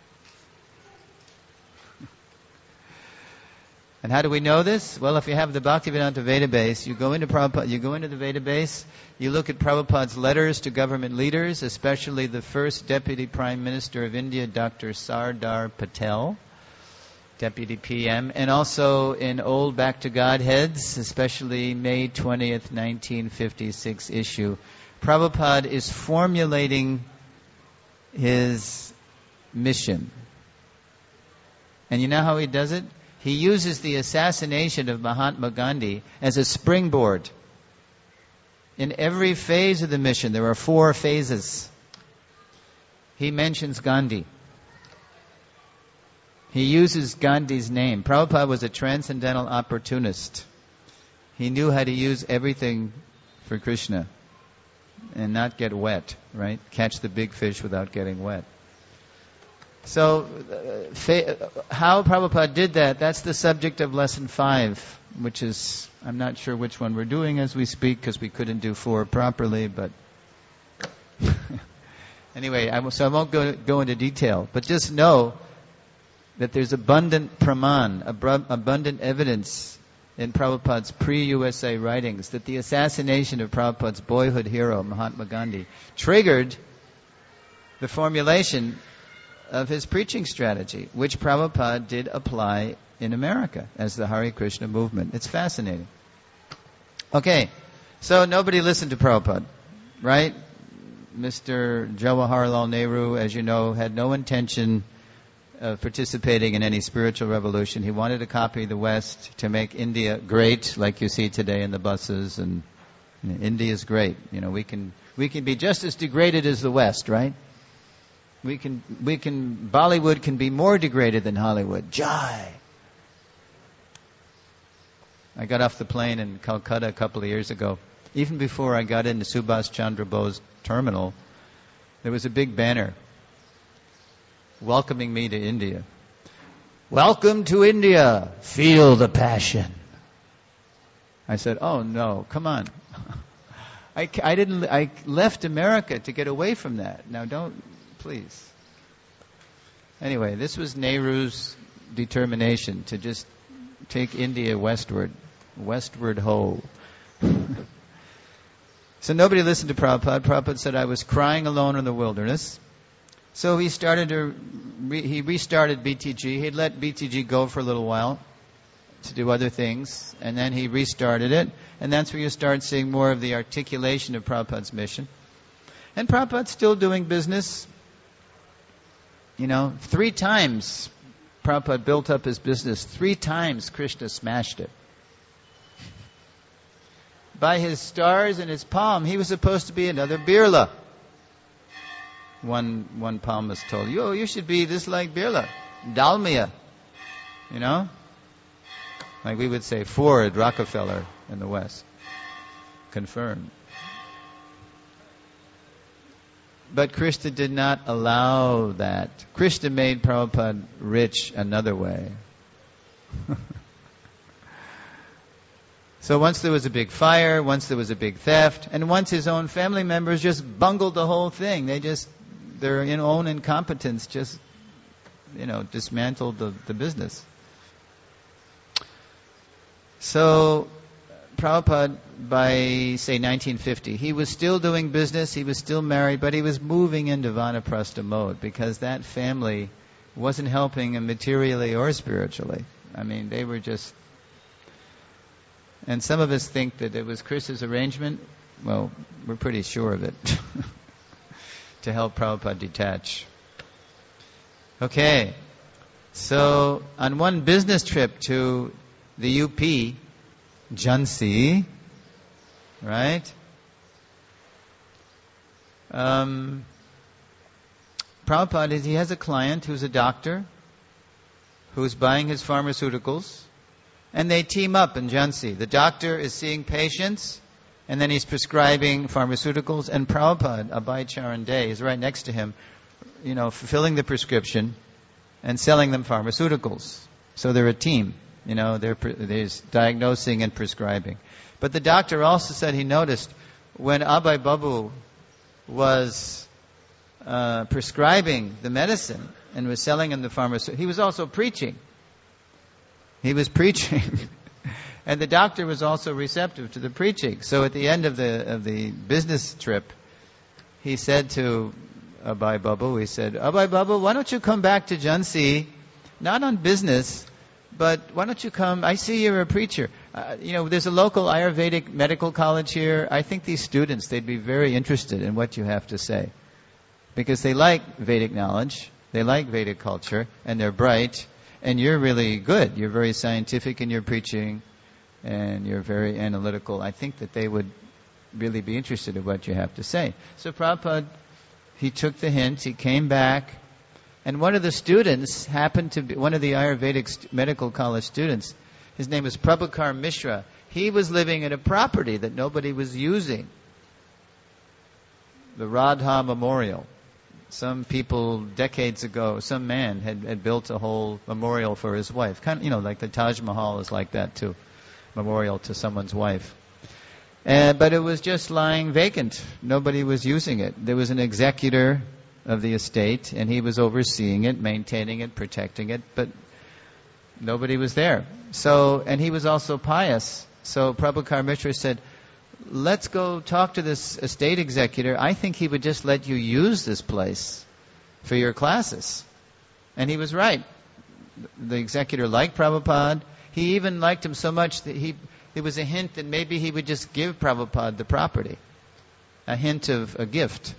Speaker 1: And how do we know this? Well, if you have the Bhaktivedanta Vedabase, you go into Prabhupada, you go into the Vedabase, you look at Prabhupada's letters to government leaders, especially the first Deputy Prime Minister of India, Doctor Sardar Patel, Deputy P M, and also in old Back to Godheads, especially May twentieth, nineteen fifty-six issue. Prabhupada is formulating his mission. And you know how he does it? He uses the assassination of Mahatma Gandhi as a springboard. In every phase of the mission, there are four phases. He mentions Gandhi. He uses Gandhi's name. Prabhupada was a transcendental opportunist. He knew how to use everything for Krishna and not get wet, right? Catch the big fish without getting wet. So, uh, fa- how Prabhupada did that, that's the subject of lesson five, which is, I'm not sure which one we're doing as we speak, because we couldn't do four properly, but anyway, I, so I won't go, go into detail, but just know that there's abundant praman, ab- abundant evidence in Prabhupada's pre-U S A writings that the assassination of Prabhupada's boyhood hero, Mahatma Gandhi, triggered the formulation of his preaching strategy, which Prabhupada did apply in America as the Hare Krishna movement. It's fascinating. Okay, so nobody listened to Prabhupada, right? Mister Jawaharlal Nehru, as you know, had no intention of participating in any spiritual revolution. He wanted to copy the West to make India great, like you see today in the buses, and you know, India is great. You know, we can we can be just as degraded as the West, right? We can, we can, Bollywood can be more degraded than Hollywood. Jai! I got off the plane in Calcutta a couple of years ago. Even before I got into Subhas Chandra Bose terminal, there was a big banner welcoming me to India. Welcome to India. Feel the passion. I said, oh no, come on. I, I didn't, I left America to get away from that. Now don't, please. Anyway, this was Nehru's determination to just take India westward. Westward ho. So nobody listened to Prabhupada. Prabhupada said, I was crying alone in the wilderness. So he started to, re- he restarted B T G. He'd let B T G go for a little while to do other things. And then he restarted it. And that's where you start seeing more of the articulation of Prabhupada's mission. And Prabhupada's still doing business. You know, three times Prabhupada built up his business. Three times Krishna smashed it. By his stars and his palm, he was supposed to be another Birla. One one palmist told you, oh, you should be this like Birla. Dalmia. You know? Like we would say Ford, Rockefeller in the West. Confirmed. But Krishna did not allow that. Krishna made Prabhupada rich another way. So once there was a big fire, once there was a big theft, and once his own family members just bungled the whole thing. They just, their own incompetence just, you know, dismantled the, the business. So Prabhupada, by, say, nineteen fifty, he was still doing business, he was still married, but he was moving into Vanaprastha mode because that family wasn't helping him materially or spiritually. I mean, they were just... And some of us think that it was Chris's arrangement. Well, we're pretty sure of it. To help Prabhupada detach. Okay. So, on one business trip to the U P, Jhansi, right? Um, Prabhupada, he has a client who's a doctor who's buying his pharmaceuticals, and they team up in Jhansi. The doctor is seeing patients, and then he's prescribing pharmaceuticals, and Prabhupada, Abhay Charan Dey, is right next to him, you know, fulfilling the prescription and selling them pharmaceuticals. So they're a team, you know, they're, they're diagnosing and prescribing. But the doctor also said he noticed when Abhay Babu was uh, prescribing the medicine and was selling him the pharmaceutical, he was also preaching. He was preaching. And the doctor was also receptive to the preaching. So at the end of the of the business trip, he said to Abhay Babu, he said, Abhay Babu, why don't you come back to Jhansi, not on business, but why don't you come, I see you're a preacher. Uh, you know, there's a local Ayurvedic medical college here. I think these students, they'd be very interested in what you have to say. Because they like Vedic knowledge, they like Vedic culture, and they're bright, and you're really good. You're very scientific in your preaching, and you're very analytical. I think that they would really be interested in what you have to say. So Prabhupada, he took the hint, he came back, and one of the students happened to be, one of the Ayurvedic st- medical college students, his name was Prabhakar Mishra. He was living in a property that nobody was using. The Radha Memorial. Some people, decades ago, some man had, had built a whole memorial for his wife. Kind of, you know, like the Taj Mahal is like that too. Memorial to someone's wife. Uh, but it was just lying vacant. Nobody was using it. There was an executor of the estate, and he was overseeing it, maintaining it, protecting it, but nobody was there. So, and he was also pious. So Prabhakar Mishra said, let's go talk to this estate executor. I think he would just let you use this place for your classes. And he was right. The executor liked Prabhupada. He even liked him so much that he, there was a hint that maybe he would just give Prabhupada the property. A hint of a gift.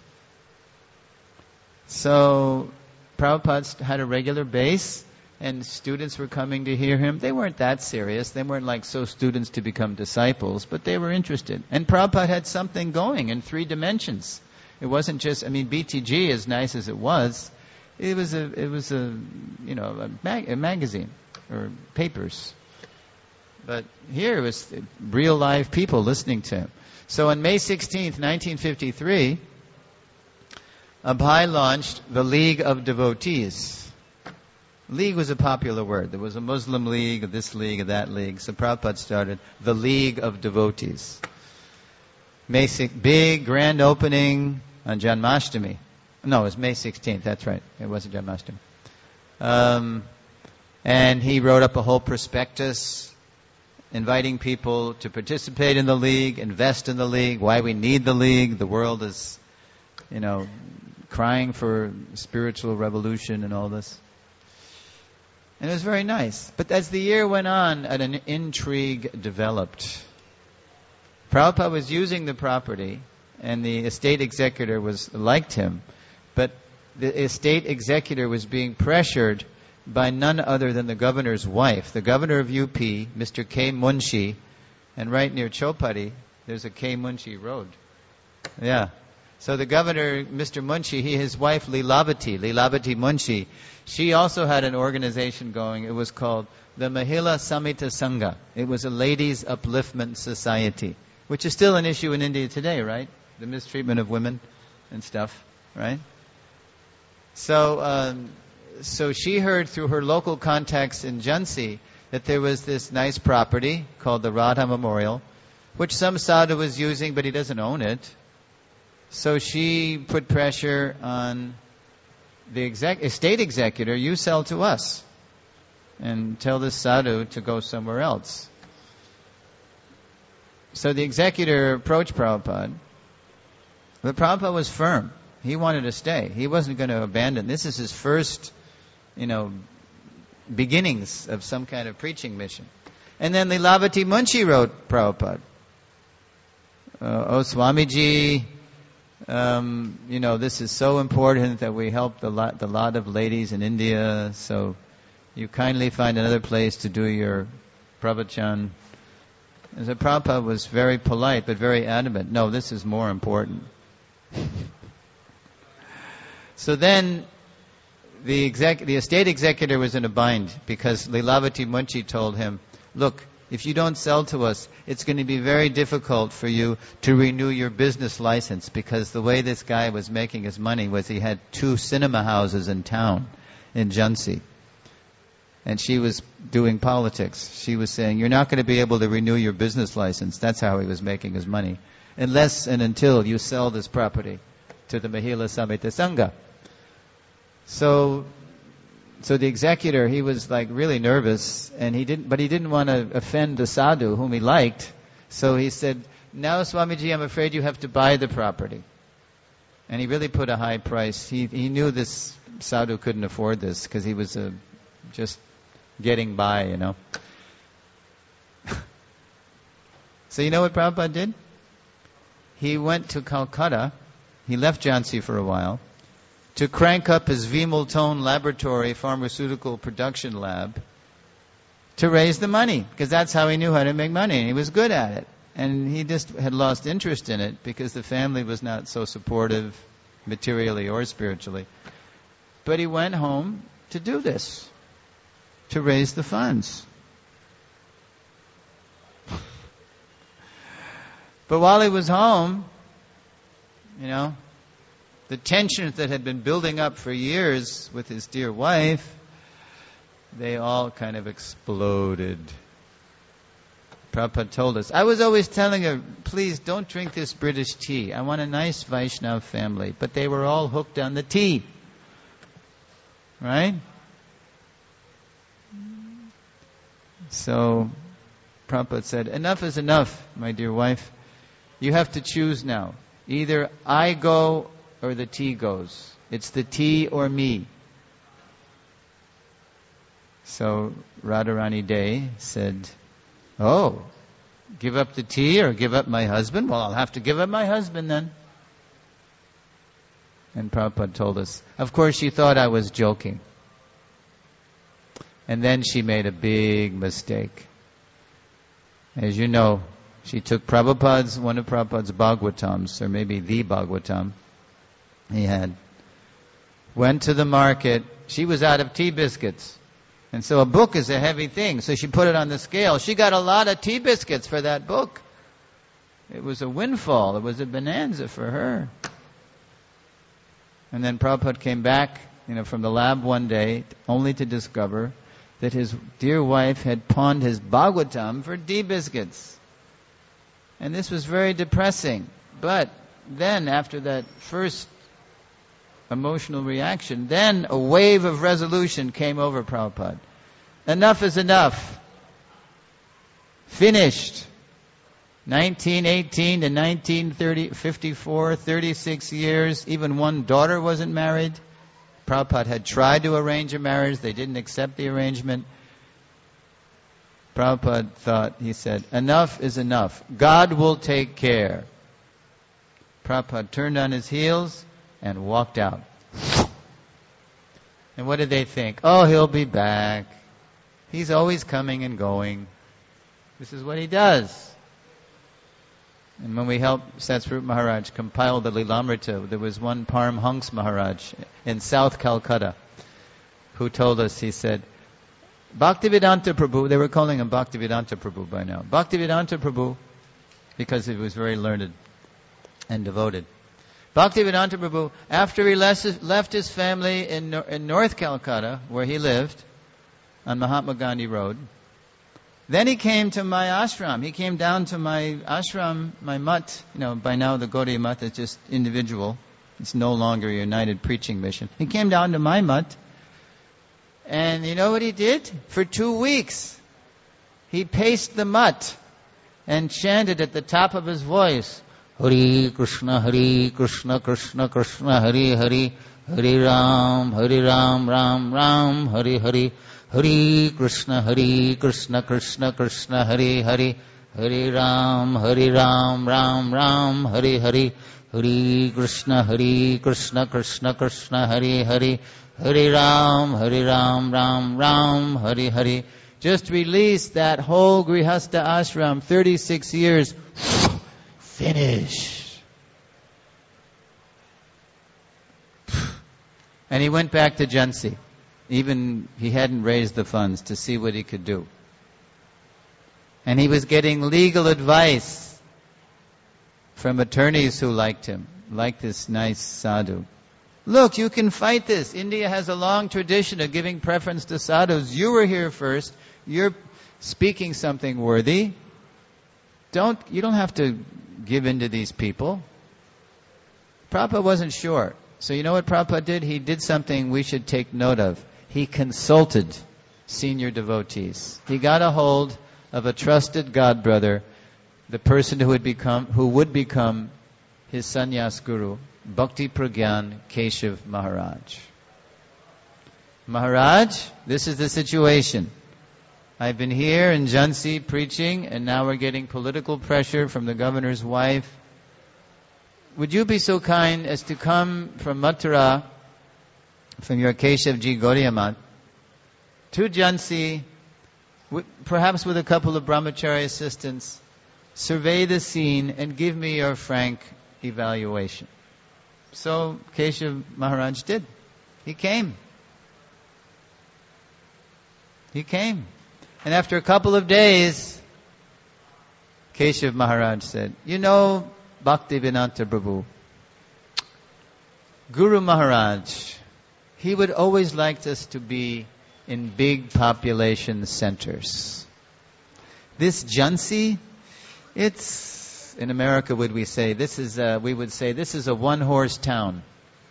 Speaker 1: So Prabhupada had a regular base, and students were coming to hear him. They weren't that serious. They weren't like so students to become disciples, but they were interested. And Prabhupada had something going in three dimensions. It wasn't just, I mean, B T G, as nice as it was, it was a, it was a, you know, a, mag- a magazine or papers. But here it was real live people listening to him. So on May sixteenth, nineteen fifty-three, Abhay launched the League of Devotees. League was a popular word. There was a Muslim league, this league, or that league. So Prabhupada started the League of Devotees. May sixth, big grand opening on Janmashtami. No, it was May sixteenth, that's right. It wasn't Janmashtami. Um, and he wrote up a whole prospectus inviting people to participate in the league, invest in the league, why we need the league. The world is, you know, crying for spiritual revolution and all this. And it was very nice. But as the year went on, an intrigue developed. Prabhupada was using the property, and the estate executor was liked him, but the estate executor was being pressured by none other than the governor's wife. The governor of U P, Mister K. Munshi, and right near Chopati, there's a K. Munshi road. Yeah. So the governor, Mister Munshi, he, his wife Lilavati, Lilavati Munshi, she also had an organization going. It was called the Mahila Samhita Sangha. It was a ladies' upliftment society, which is still an issue in India today, right? The mistreatment of women and stuff, right? So, um, so she heard through her local contacts in Jhansi that there was this nice property called the Radha Memorial, which some sadhu was using, but he doesn't own it. So she put pressure on the exec- estate executor, you sell to us and tell this sadhu to go somewhere else. so the executor approached Prabhupada, but Prabhupada was firm. He wanted to stay. He wasn't going to abandon. This is his first, you know, beginnings of some kind of preaching mission. And then Lilavati Munshi wrote Prabhupada, uh, "Oh Swamiji, um, you know, this is so important that we help the lot, the lot of ladies in India, so you kindly find another place to do your pravachan." And so Prabhupada was very polite but very adamant. No, this is more important. So then the exec, the estate executor was in a bind because Lilavati Munshi told him, "Look, if you don't sell to us, it's going to be very difficult for you to renew your business license, because the way this guy was making his money was he had two cinema houses in town, in Jhansi. And she was doing politics. She was saying, you're not going to be able to renew your business license. That's how he was making his money. Unless and until you sell this property to the Mahila Samhita Sangha. So, so the executor, he was like really nervous, and he didn't, but he didn't want to offend the sadhu whom he liked. So he said, "Now, Swamiji, I'm afraid you have to buy the property." And he really put a high price. He he knew this sadhu couldn't afford this because he was a, just getting by, you know. So you know what Prabhupada did? He went to Calcutta. He left Jhansi for a while to crank up his Vimal Tone Laboratory pharmaceutical production lab to raise the money, because that's how he knew how to make money, and he was good at it. And he just had lost interest in it because the family was not so supportive materially or spiritually. But he went home to do this, to raise the funds. But while he was home, you know, the tensions that had been building up for years with his dear wife, they all kind of exploded. Prabhupada told us, I was always telling her, please don't drink this British tea. I want a nice Vaishnava family. But they were all hooked on the tea. Right? So Prabhupada said, enough is enough, my dear wife. You have to choose now. Either I go or the tea goes. It's the tea or me. So Radharani Day said, oh, give up the tea or give up my husband? Well, I'll have to give up my husband then. And Prabhupada told us, of course she thought I was joking. And then she made a big mistake. As you know, she took Prabhupada's, one of Prabhupada's Bhagavatams, or maybe the Bhagavatam he had, went to the market. She was out of tea biscuits. And so a book is a heavy thing. So she put it on the scale. She got a lot of tea biscuits for that book. It was a windfall. It was a bonanza for her. And then Prabhupada came back, you know, from the lab one day, only to discover that his dear wife had pawned his Bhagavatam for tea biscuits. And this was very depressing. But then, after that first emotional reaction, then a wave of resolution came over Prabhupada. Enough is enough. Finished. nineteen eighteen to nineteen fifty-four, thirty-six years. Even one daughter wasn't married. Prabhupada had tried to arrange a marriage. They didn't accept the arrangement. Prabhupada thought, he said, enough is enough. God will take care. Prabhupada turned on his heels and walked out. And what did they think? Oh, he'll be back. He's always coming and going. This is what he does. And when we helped Satsvarup Maharaj compile the Lilamrita, there was one Paramhans Maharaj in South Calcutta who told us, he said, Bhaktivedanta Prabhu, they were calling him Bhaktivedanta Prabhu by now. Bhaktivedanta Prabhu, because he was very learned and devoted. Bhaktivedanta Prabhu, after he left his family in, in North Calcutta, where he lived, on Mahatma Gandhi Road, then he came to my ashram. He came down to my ashram, my mutt. You know, by now the Gaudiya Mutt is just individual. It's no longer a united preaching mission. He came down to my mutt, and you know what he did? For two weeks, he paced the mutt and chanted at the top of his voice, Hare Krishna, Hare Krishna, Krishna Krishna, Hare Hare, Hare Ram, Hare Ram, Ram Ram, Hare Hare, Hare Krishna, Hare Krishna, Krishna Krishna, Hare Hare, Hare Ram, Hare Ram, Ram Ram, Hare Hare, Hare Krishna, Hare Krishna, Krishna Krishna, Hare Hare, Hare Ram, Hare Ram, Ram Ram, Hare Hare. Just released that whole Grihastha ashram, thirty-six years. Finished. And he went back to Jhansi. Even he hadn't raised the funds to see what he could do. And he was getting legal advice from attorneys who liked him, like this nice sadhu. Look, you can fight this. India has a long tradition of giving preference to sadhus. You were here first. You're speaking something worthy. Don't, you don't have to give in to these people. Prabhupada wasn't sure. So you know what Prabhupada did? He did something we should take note of. He consulted senior devotees. He got a hold of a trusted godbrother, the person who would become, who would become his sannyas guru, Bhakti Pragyan Keshav Maharaj. Maharaj, this is the situation. I've been here in Jhansi preaching, and now we're getting political pressure from the governor's wife. Would you be so kind as to come from Mathura, from your Keshavji Gaudiya Math, to Jhansi, with, perhaps with a couple of brahmachari assistants, survey the scene and give me your frank evaluation. So Keshav Maharaj did. He came. He came. And after a couple of days, Keshav Maharaj said, you know, Bhaktivedanta Prabhu, Guru Maharaj, he would always like us to be in big population centers. This Jhansi, it's, in America would we say, this is a, we would say, this is a one-horse town.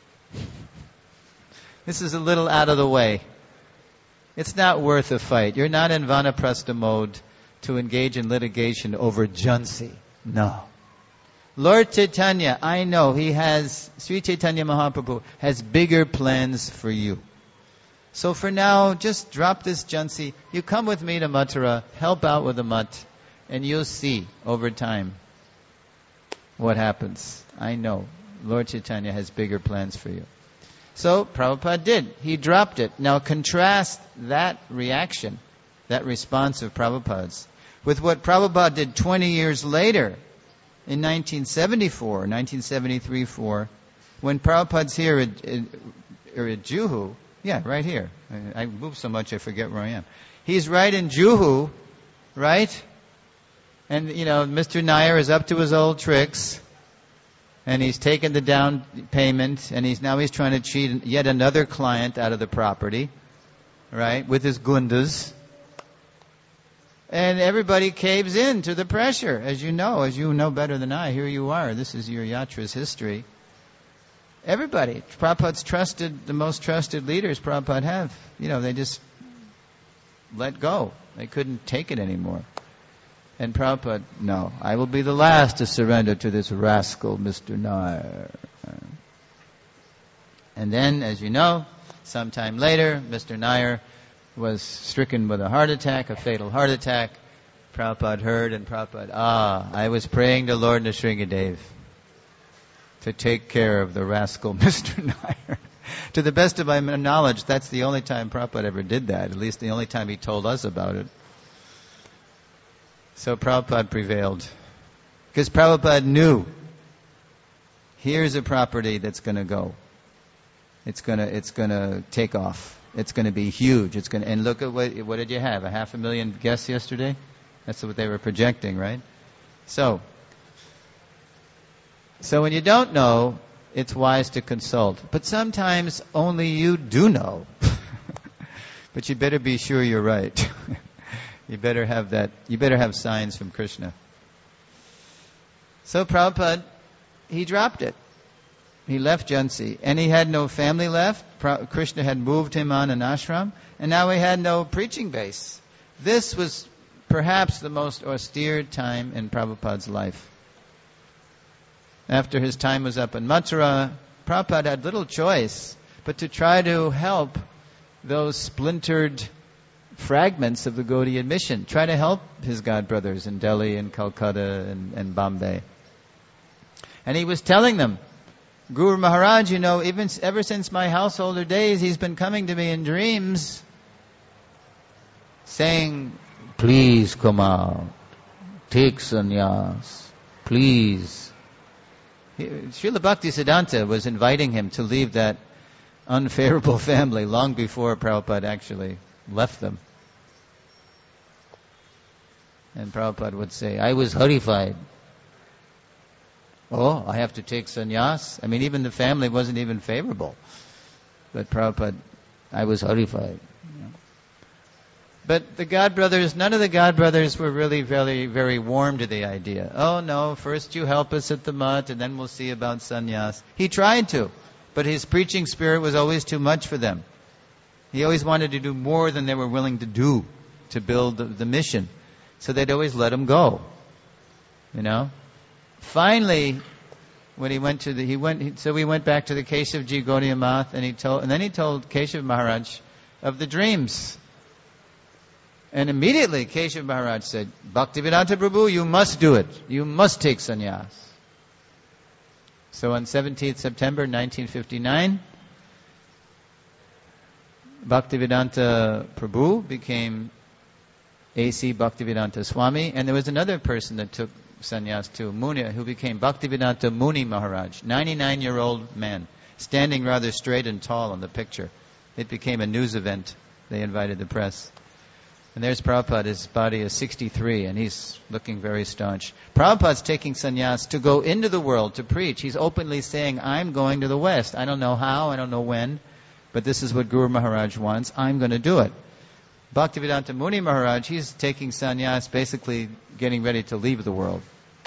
Speaker 1: This is a little out of the way. It's not worth a fight. You're not in vanaprastha mode to engage in litigation over Jhansi. No. Lord Chaitanya, I know he has, Sri Chaitanya Mahaprabhu has bigger plans for you. So for now, just drop this Jhansi. You come with me to Mathura, help out with the Math, and you'll see over time what happens. I know Lord Chaitanya has bigger plans for you. So Prabhupada did. He dropped it. Now contrast that reaction, that response of Prabhupada's, with what Prabhupada did twenty years later, in nineteen seventy-four, nineteen seventy-three four, when Prabhupada's here at, at, at Juhu. Yeah, right here. I, I move so much I forget where I am. He's right in Juhu, right? And, you know, Mister Nair is up to his old tricks. And he's taken the down payment, and he's now he's trying to cheat yet another client out of the property, right, with his gundas. And everybody caves in to the pressure, as you know, as you know better than I. Here you are. This is your yatra's history. Everybody. Prabhupada's trusted, the most trusted leaders Prabhupada have, you know, they just let go. They couldn't take it anymore. And Prabhupada, no, I will be the last to surrender to this rascal, Mister Nair. And then, as you know, sometime later, Mister Nair was stricken with a heart attack, a fatal heart attack. Prabhupada heard, and Prabhupada, ah, I was praying to Lord Nrsingadev to take care of the rascal Mister Nair. To the best of my knowledge, that's the only time Prabhupada ever did that, at least the only time he told us about it. So Prabhupada prevailed. Because Prabhupada knew, here's a property that's going to go. It's going to, it's going to take off. It's going to be huge. It's going to, and look at what, what did you have? A half a million guests yesterday? That's what they were projecting, right? So, so when you don't know, it's wise to consult. But sometimes only you do know. But you better be sure you're right. You better have that, you better have signs from Krishna. So Prabhupada, he dropped it. He left Jhansi. And he had no family left. Krishna had moved him on an ashram. And now he had no preaching base. This was perhaps the most austere time in Prabhupada's life. After his time was up in Mathura, Prabhupada had little choice but to try to help those splintered fragments of the Gaudiya mission, try to help his godbrothers in Delhi and Calcutta and, and Bombay. And he was telling them, Guru Maharaj, you know, even ever since my householder days, he's been coming to me in dreams, saying, please come out, take sannyas, please. He, Srila Bhaktisiddhanta was inviting him to leave that unfavorable family long before Prabhupada actually left them. And Prabhupada would say, I was horrified. Oh, I have to take sannyas? I mean, even the family wasn't even favorable. But Prabhupada, I was horrified. You know. But the godbrothers, none of the godbrothers were really very, very warm to the idea. Oh no, first you help us at the mutt and then we'll see about sannyas. He tried to, but his preaching spirit was always too much for them. He always wanted to do more than they were willing to do to build the, the mission. So they'd always let him go. You know? Finally, when he went to the, he went, he, so we went back to the Keshav Ji Gaudiya Math, and he told, and then he told Keshav Maharaj of the dreams. And immediately Keshav Maharaj said, Bhaktivedanta Prabhu, you must do it. You must take sannyas. So on seventeenth September nineteen fifty-nine, Bhaktivedanta Prabhu became A C Bhaktivedanta Swami, and there was another person that took sannyas too, Muni, who became Bhaktivedanta Muni Maharaj, ninety-nine-year-old man, standing rather straight and tall in the picture. It became a news event. They invited the press. And there's Prabhupada, his body is sixty-three, and he's looking very staunch. Prabhupada's taking sannyas to go into the world to preach. He's openly saying, I'm going to the West. I don't know how, I don't know when, but this is what Guru Maharaj wants. I'm going to do it. Bhaktivedanta Muni Maharaj, he's taking sannyas, basically getting ready to leave the world.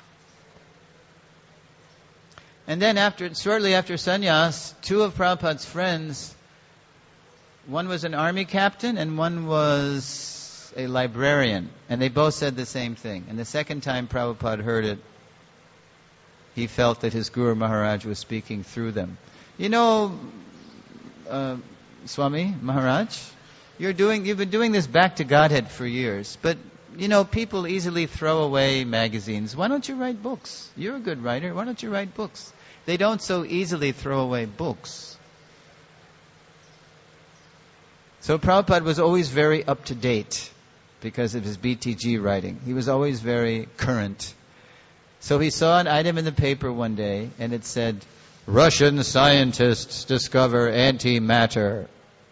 Speaker 1: And then after, shortly after sannyas, two of Prabhupada's friends, one was an army captain and one was a librarian, and they both said the same thing. And the second time Prabhupada heard it, he felt that his Guru Maharaj was speaking through them. You know, uh, Swami Maharaj, You're doing, you've been doing this back to Godhead for years, but, you know, people easily throw away magazines. Why don't you write books? You're a good writer. Why don't you write books? They don't so easily throw away books. So Prabhupada was always very up to date because of his B T G writing. He was always very current. So he saw an item in the paper one day, and it said, Russian scientists discover antimatter.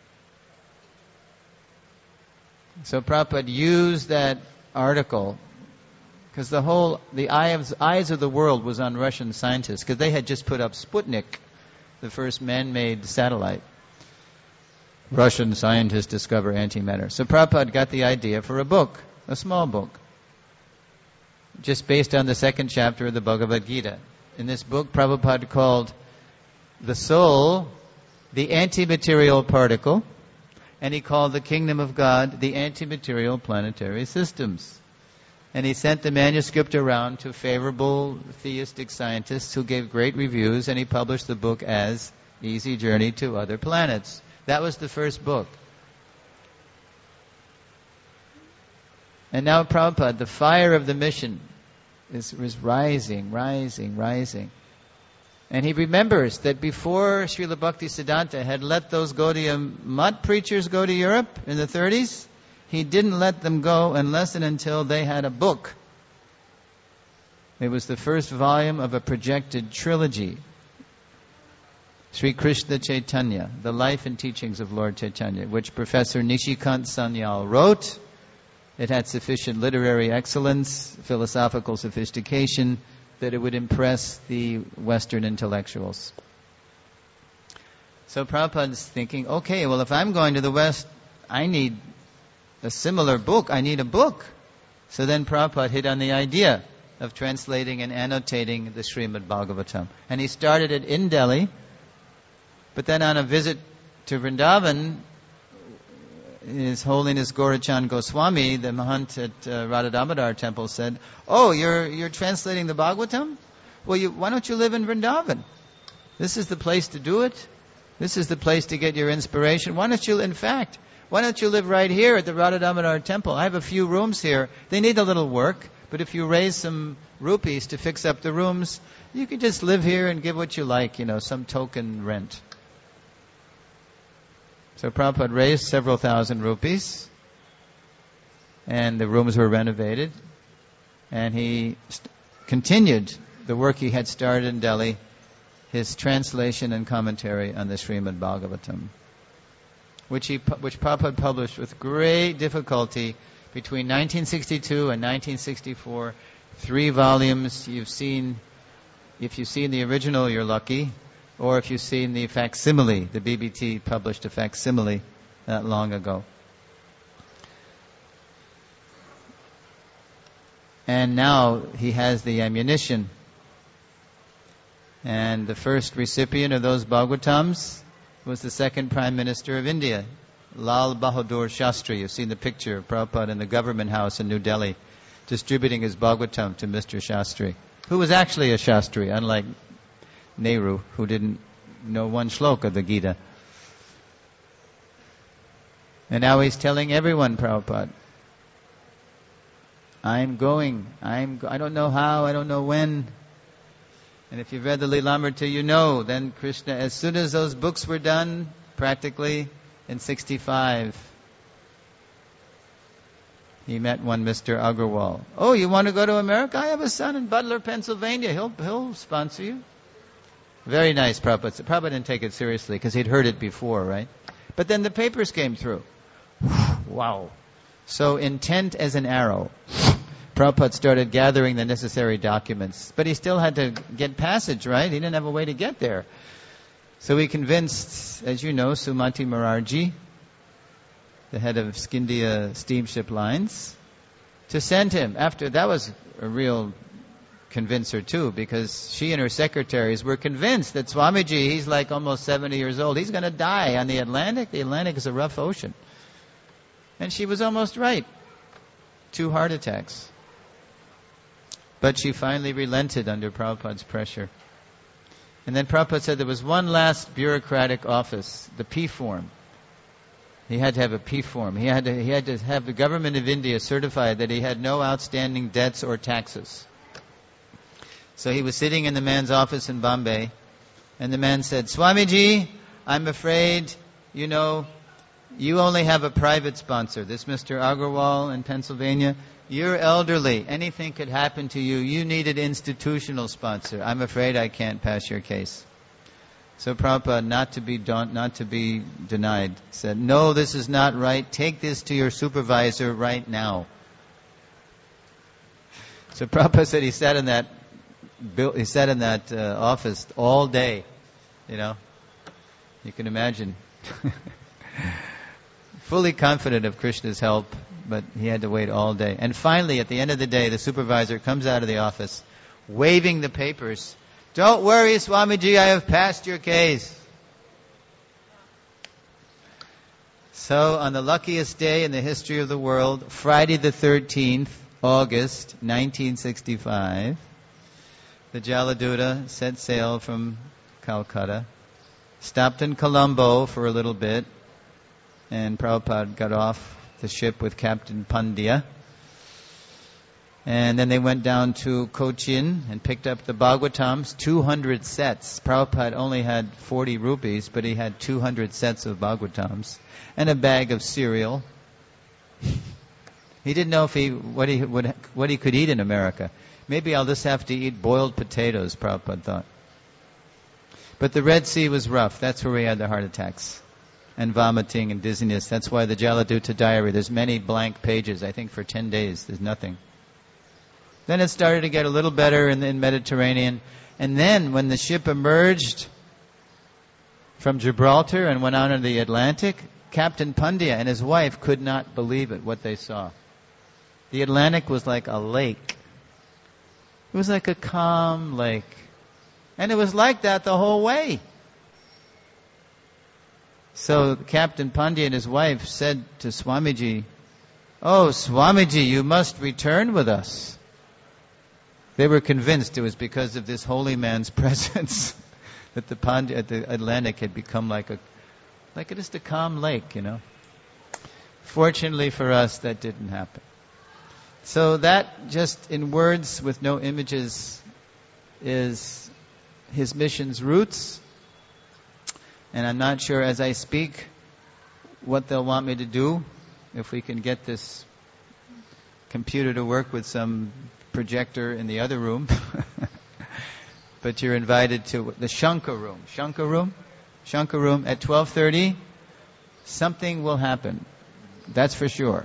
Speaker 1: So Prabhupada used that article because the whole, the eye of, eyes of the world was on Russian scientists because they had just put up Sputnik, the first man-made satellite. Russian scientists discover antimatter. So Prabhupada got the idea for a book, a small book, just based on the second chapter of the Bhagavad Gita. In this book, Prabhupada called the soul the antimaterial particle, and he called the kingdom of God the anti-material planetary systems. And he sent the manuscript around to favorable theistic scientists who gave great reviews, and he published the book as Easy Journey to Other Planets. That was the first book. And now Prabhupada, the fire of the mission is, is rising, rising, rising. And he remembers that before Srila Bhaktisiddhanta had let those Gaudiya Mutt preachers go to Europe in the thirties, he didn't let them go unless and until they had a book. It was the first volume of a projected trilogy, Sri Krishna Chaitanya, The Life and Teachings of Lord Chaitanya, which Professor Nishikant Sanyal wrote. It had sufficient literary excellence, philosophical sophistication, that it would impress the Western intellectuals. So Prabhupada's thinking, okay, well, if I'm going to the West, I need a similar book. I need a book. So then Prabhupada hit on the idea of translating and annotating the Srimad Bhagavatam. And he started it in Delhi, but then on a visit to Vrindavan, His Holiness Gorachan Goswami, the Mahant at uh, Radha Damodar temple, said, "Oh, you're you're translating the Bhagavatam? Well, you, why don't you live in Vrindavan? This is the place to do it. This is the place to get your inspiration. Why don't you, in fact, why don't you live right here at the Radha Damodar temple? I have a few rooms here. They need a little work, but if you raise some rupees to fix up the rooms, you can just live here and give what you like, you know, some token rent." So Prabhupada raised several thousand rupees, and the rooms were renovated, and he st- continued the work he had started in Delhi, his translation and commentary on the Srimad Bhagavatam, which he pu- which Prabhupada published with great difficulty between nineteen sixty-two and nineteen sixty-four. Three volumes. You've seen, if you've seen the original, you're lucky. Or if you've seen the facsimile, the B B T published a facsimile not long ago. And now he has the ammunition. And the first recipient of those Bhagavatams was the second Prime Minister of India, Lal Bahadur Shastri. You've seen the picture of Prabhupada in the government house in New Delhi, distributing his Bhagavatam to Mister Shastri, who was actually a Shastri, unlike Nehru, who didn't know one shlok of the Gita. And now he's telling everyone, Prabhupada, I'm going, I'm, go- I don't know how, I don't know when. And if you've read the Lilamrita, you know, then Krishna, as soon as those books were done, practically in sixty-five, he met one Mister Agarwal. "Oh, you want to go to America? I have a son in Butler, Pennsylvania. He'll, he'll sponsor you." Very nice, Prabhupada. Prabhupada didn't take it seriously because he'd heard it before, right? But then the papers came through. Wow. So intent as an arrow, Prabhupada started gathering the necessary documents. But he still had to get passage, right? He didn't have a way to get there. So he convinced, as you know, Sumati Morarji, the head of Scindia Steamship Lines, to send him. After that was a real convincer too, because she and her secretaries were convinced that Swamiji, he's like almost seventy years old, he's going to die on the Atlantic. The Atlantic is a rough ocean. And she was almost right. Two heart attacks. But she finally relented under Prabhupada's pressure. And then Prabhupada said there was one last bureaucratic office, the P form. He had to have a P form. He had to, he had to have the government of India certify that he had no outstanding debts or taxes. So he was sitting in the man's office in Bombay, and the man said, "Swamiji, I'm afraid, you know, you only have a private sponsor. This Mister Agarwal in Pennsylvania, you're elderly. Anything could happen to you. You need an institutional sponsor. I'm afraid I can't pass your case." So Prabhupada, not to be daunt, not to be denied, said, "No, this is not right. Take this to your supervisor right now." So Prabhupada said he sat in that he sat in that uh, office all day. You know, you can imagine. Fully confident of Krishna's help, but he had to wait all day. And finally, at the end of the day, the supervisor comes out of the office, waving the papers. "Don't worry, Swamiji, I have passed your case." So, on the luckiest day in the history of the world, Friday the thirteenth, August, nineteen sixty-five, the Jaladuta set sail from Calcutta, stopped in Colombo for a little bit, and Prabhupada got off the ship with Captain Pandya. And then they went down to Cochin and picked up the Bhagavatams, two hundred sets. Prabhupada only had forty rupees, but he had two hundred sets of Bhagavatams and a bag of cereal. He didn't know if he what he would what he could eat in America. Maybe I'll just have to eat boiled potatoes, Prabhupada thought. But the Red Sea was rough. That's where we had the heart attacks and vomiting and dizziness. That's why the Jaladuta diary, there's many blank pages. I think for ten days there's nothing. Then it started to get a little better in the Mediterranean. And then when the ship emerged from Gibraltar and went out into the Atlantic, Captain Pandya and his wife could not believe it, what they saw. The Atlantic was like a lake. It was like a calm lake. And it was like that the whole way. So Captain Pandya and his wife said to Swamiji, "Oh, Swamiji, you must return with us." They were convinced it was because of this holy man's presence that the Pandya, the Atlantic had become like a, like just a calm lake, you know. Fortunately for us, that didn't happen. So that, just in words with no images, is his mission's roots. And I'm not sure as I speak what they'll want me to do, if we can get this computer to work with some projector in the other room. But you're invited to the Shankar room. Shankar room? Shankar room at twelve thirty. Something will happen. That's for sure.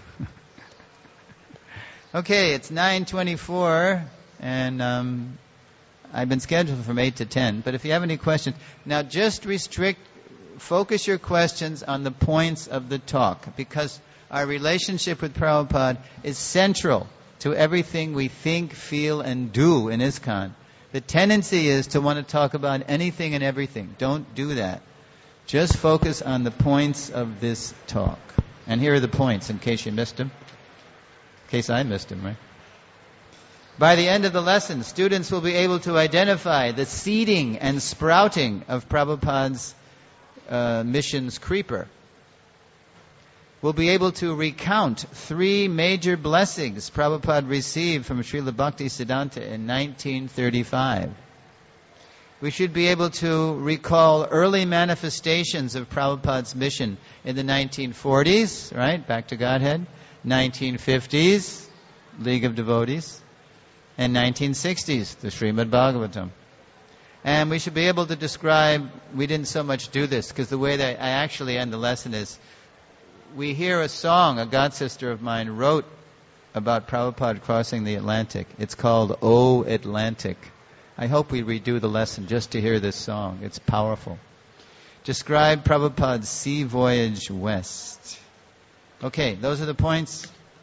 Speaker 1: Okay, it's nine twenty-four, and um, I've been scheduled from eight to ten. But if you have any questions, now just restrict, focus your questions on the points of the talk, because our relationship with Prabhupada is central to everything we think, feel, and do in ISKCON. The tendency is to want to talk about anything and everything. Don't do that. Just focus on the points of this talk. And here are the points, in case you missed them. In case I missed them, right? By the end of the lesson, students will be able to identify the seeding and sprouting of Prabhupada's uh, mission's creeper. We'll be able to recount three major blessings Prabhupada received from Srila Bhaktisiddhanta in nineteen thirty-five. We should be able to recall early manifestations of Prabhupada's mission in the nineteen forties, right, back to Godhead, nineteen fifties, League of Devotees, and nineteen sixties, the Srimad Bhagavatam. And we should be able to describe, we didn't so much do this, because the way that I actually end the lesson is, we hear a song a god sister of mine wrote about Prabhupada crossing the Atlantic. It's called O Atlantic. I hope we redo the lesson just to hear this song. It's powerful. Describe Prabhupada's sea voyage west. Okay, those are the points.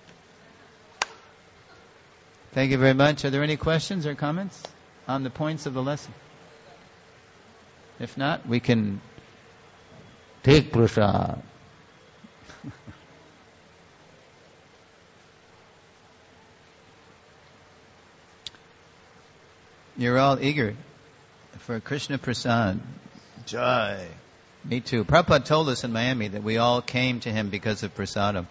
Speaker 1: Thank you very much. Are there any questions or comments on the points of the lesson? If not, we can take prasad. You're all eager for Krishna Prasad. Jai. Me too. Prabhupada told us in Miami that we all came to him because of prasadam.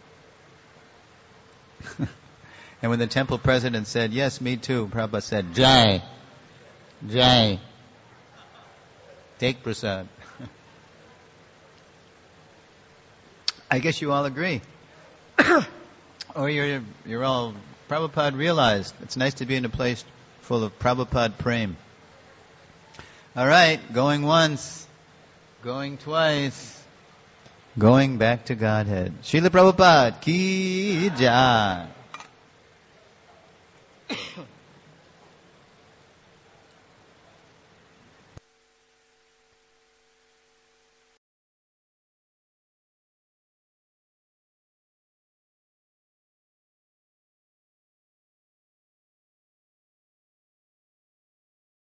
Speaker 1: And when the temple president said, yes, me too, Prabhupada said, Jai. Jai. Take prasad. I guess you all agree. Or you're you're all, Prabhupada realized it's nice to be in a place full of Prabhupada prem. All right, going once, going twice, going back to Godhead. Srila Prabhupada ki jai.